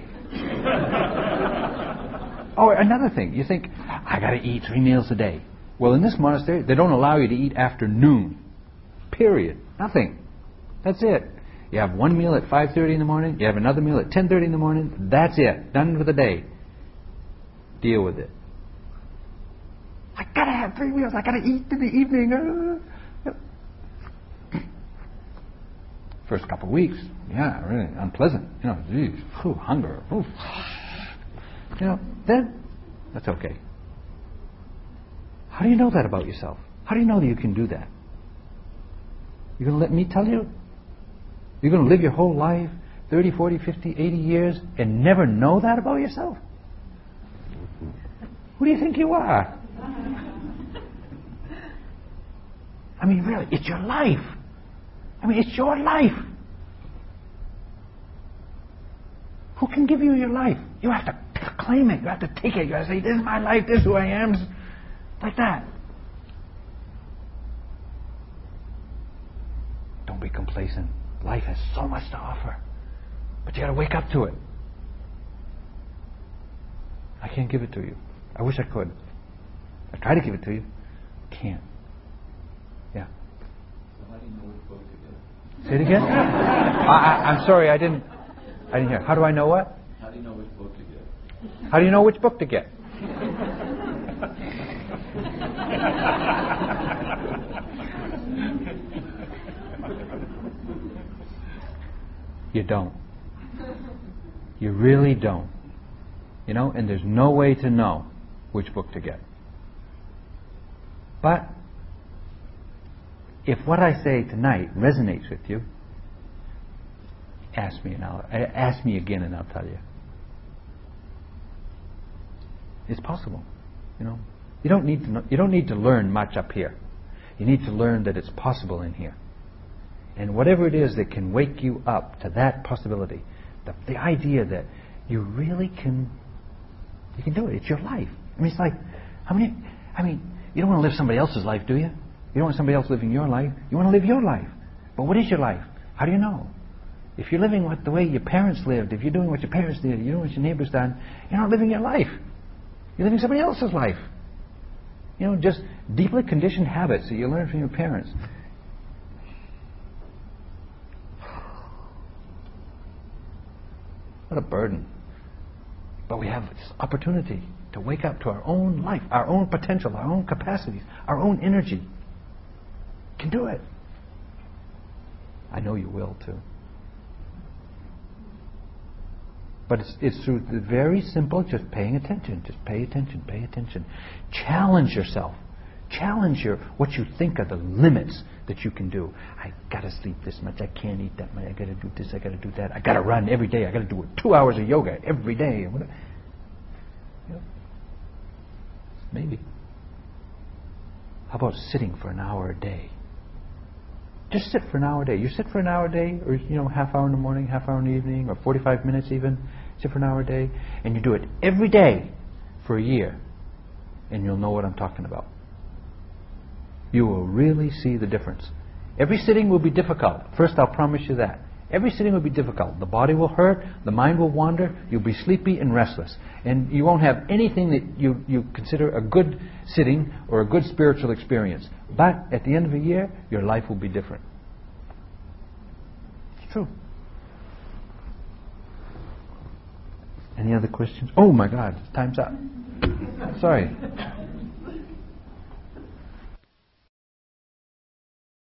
Oh, another thing. You think, I got to eat three meals a day. Well, in this monastery, they don't allow you to eat after noon. Period. Nothing. That's it. You have one meal at five thirty in the morning. You have another meal at ten thirty in the morning. That's it. Done for the day. Deal with it. I got to have three meals. I got to eat in the evening. Uh, First couple of weeks, yeah, really unpleasant. You know, geez, whew, hunger. Oof. You know, then that's okay. How do you know that about yourself? How do you know that you can do that? You're going to let me tell you? You're going to live your whole life, thirty, forty, fifty, eighty years, and never know that about yourself? Who do you think you are? I mean, really, it's your life. I mean, it's your life. Who can give you your life? You have to claim it. You have to take it. You have to say, this is my life. This is who I am. Like that. Don't be complacent. Life has so much to offer. But you got to wake up to it. I can't give it to you. I wish I could. I try to give it to you. Can't. Yeah. So how do you know which book to get? Say it again? I, I, I'm sorry, I didn't. I didn't hear. How do I know what? How do you know which book to get? How do you know which book to get? You don't. You really don't. You know, and there's no way to know which book to get. But if what I say tonight resonates with you, ask me and I'll ask me again and I'll tell you. It's possible. You know, you don't need to know, you don't need to learn much up here. You need to learn that it's possible in here. And whatever it is that can wake you up to that possibility, the, the idea that you really can, you can do it. It's your life. I mean, it's like, how many? I mean, you don't want to live somebody else's life, do you? You don't want somebody else living your life. You want to live your life. But what is your life? How do you know? If you're living what the way your parents lived, if you're doing what your parents did, you're doing what your neighbors done, you're not living your life. You're living somebody else's life. You know, just deeply conditioned habits that you learn from your parents. What a burden. But we have this opportunity to wake up to our own life, our own potential, our own capacities, our own energy. You can do it. I know you will too. But it's, it's through the very simple, just paying attention. Just pay attention, pay attention. Challenge yourself. Challenge your what you think are the limits that you can do. I gotta sleep this much. I can't eat that much. I gotta do this. I gotta do that. I gotta run every day. I gotta do two hours of yoga every day. You know, maybe. How about sitting for an hour a day? Just sit for an hour a day. You sit for an hour a day, or you know, half hour in the morning, half hour in the evening, or forty-five minutes even. Sit for an hour a day, and you do it every day for a year, and you'll know what I'm talking about. You will really see the difference. Every sitting will be difficult. First, I'll promise you that. Every sitting will be difficult. The body will hurt, the mind will wander, you'll be sleepy and restless. And you won't have anything that you, you consider a good sitting or a good spiritual experience. But at the end of a year, your life will be different. It's true. Any other questions? Oh my God, time's up. Sorry.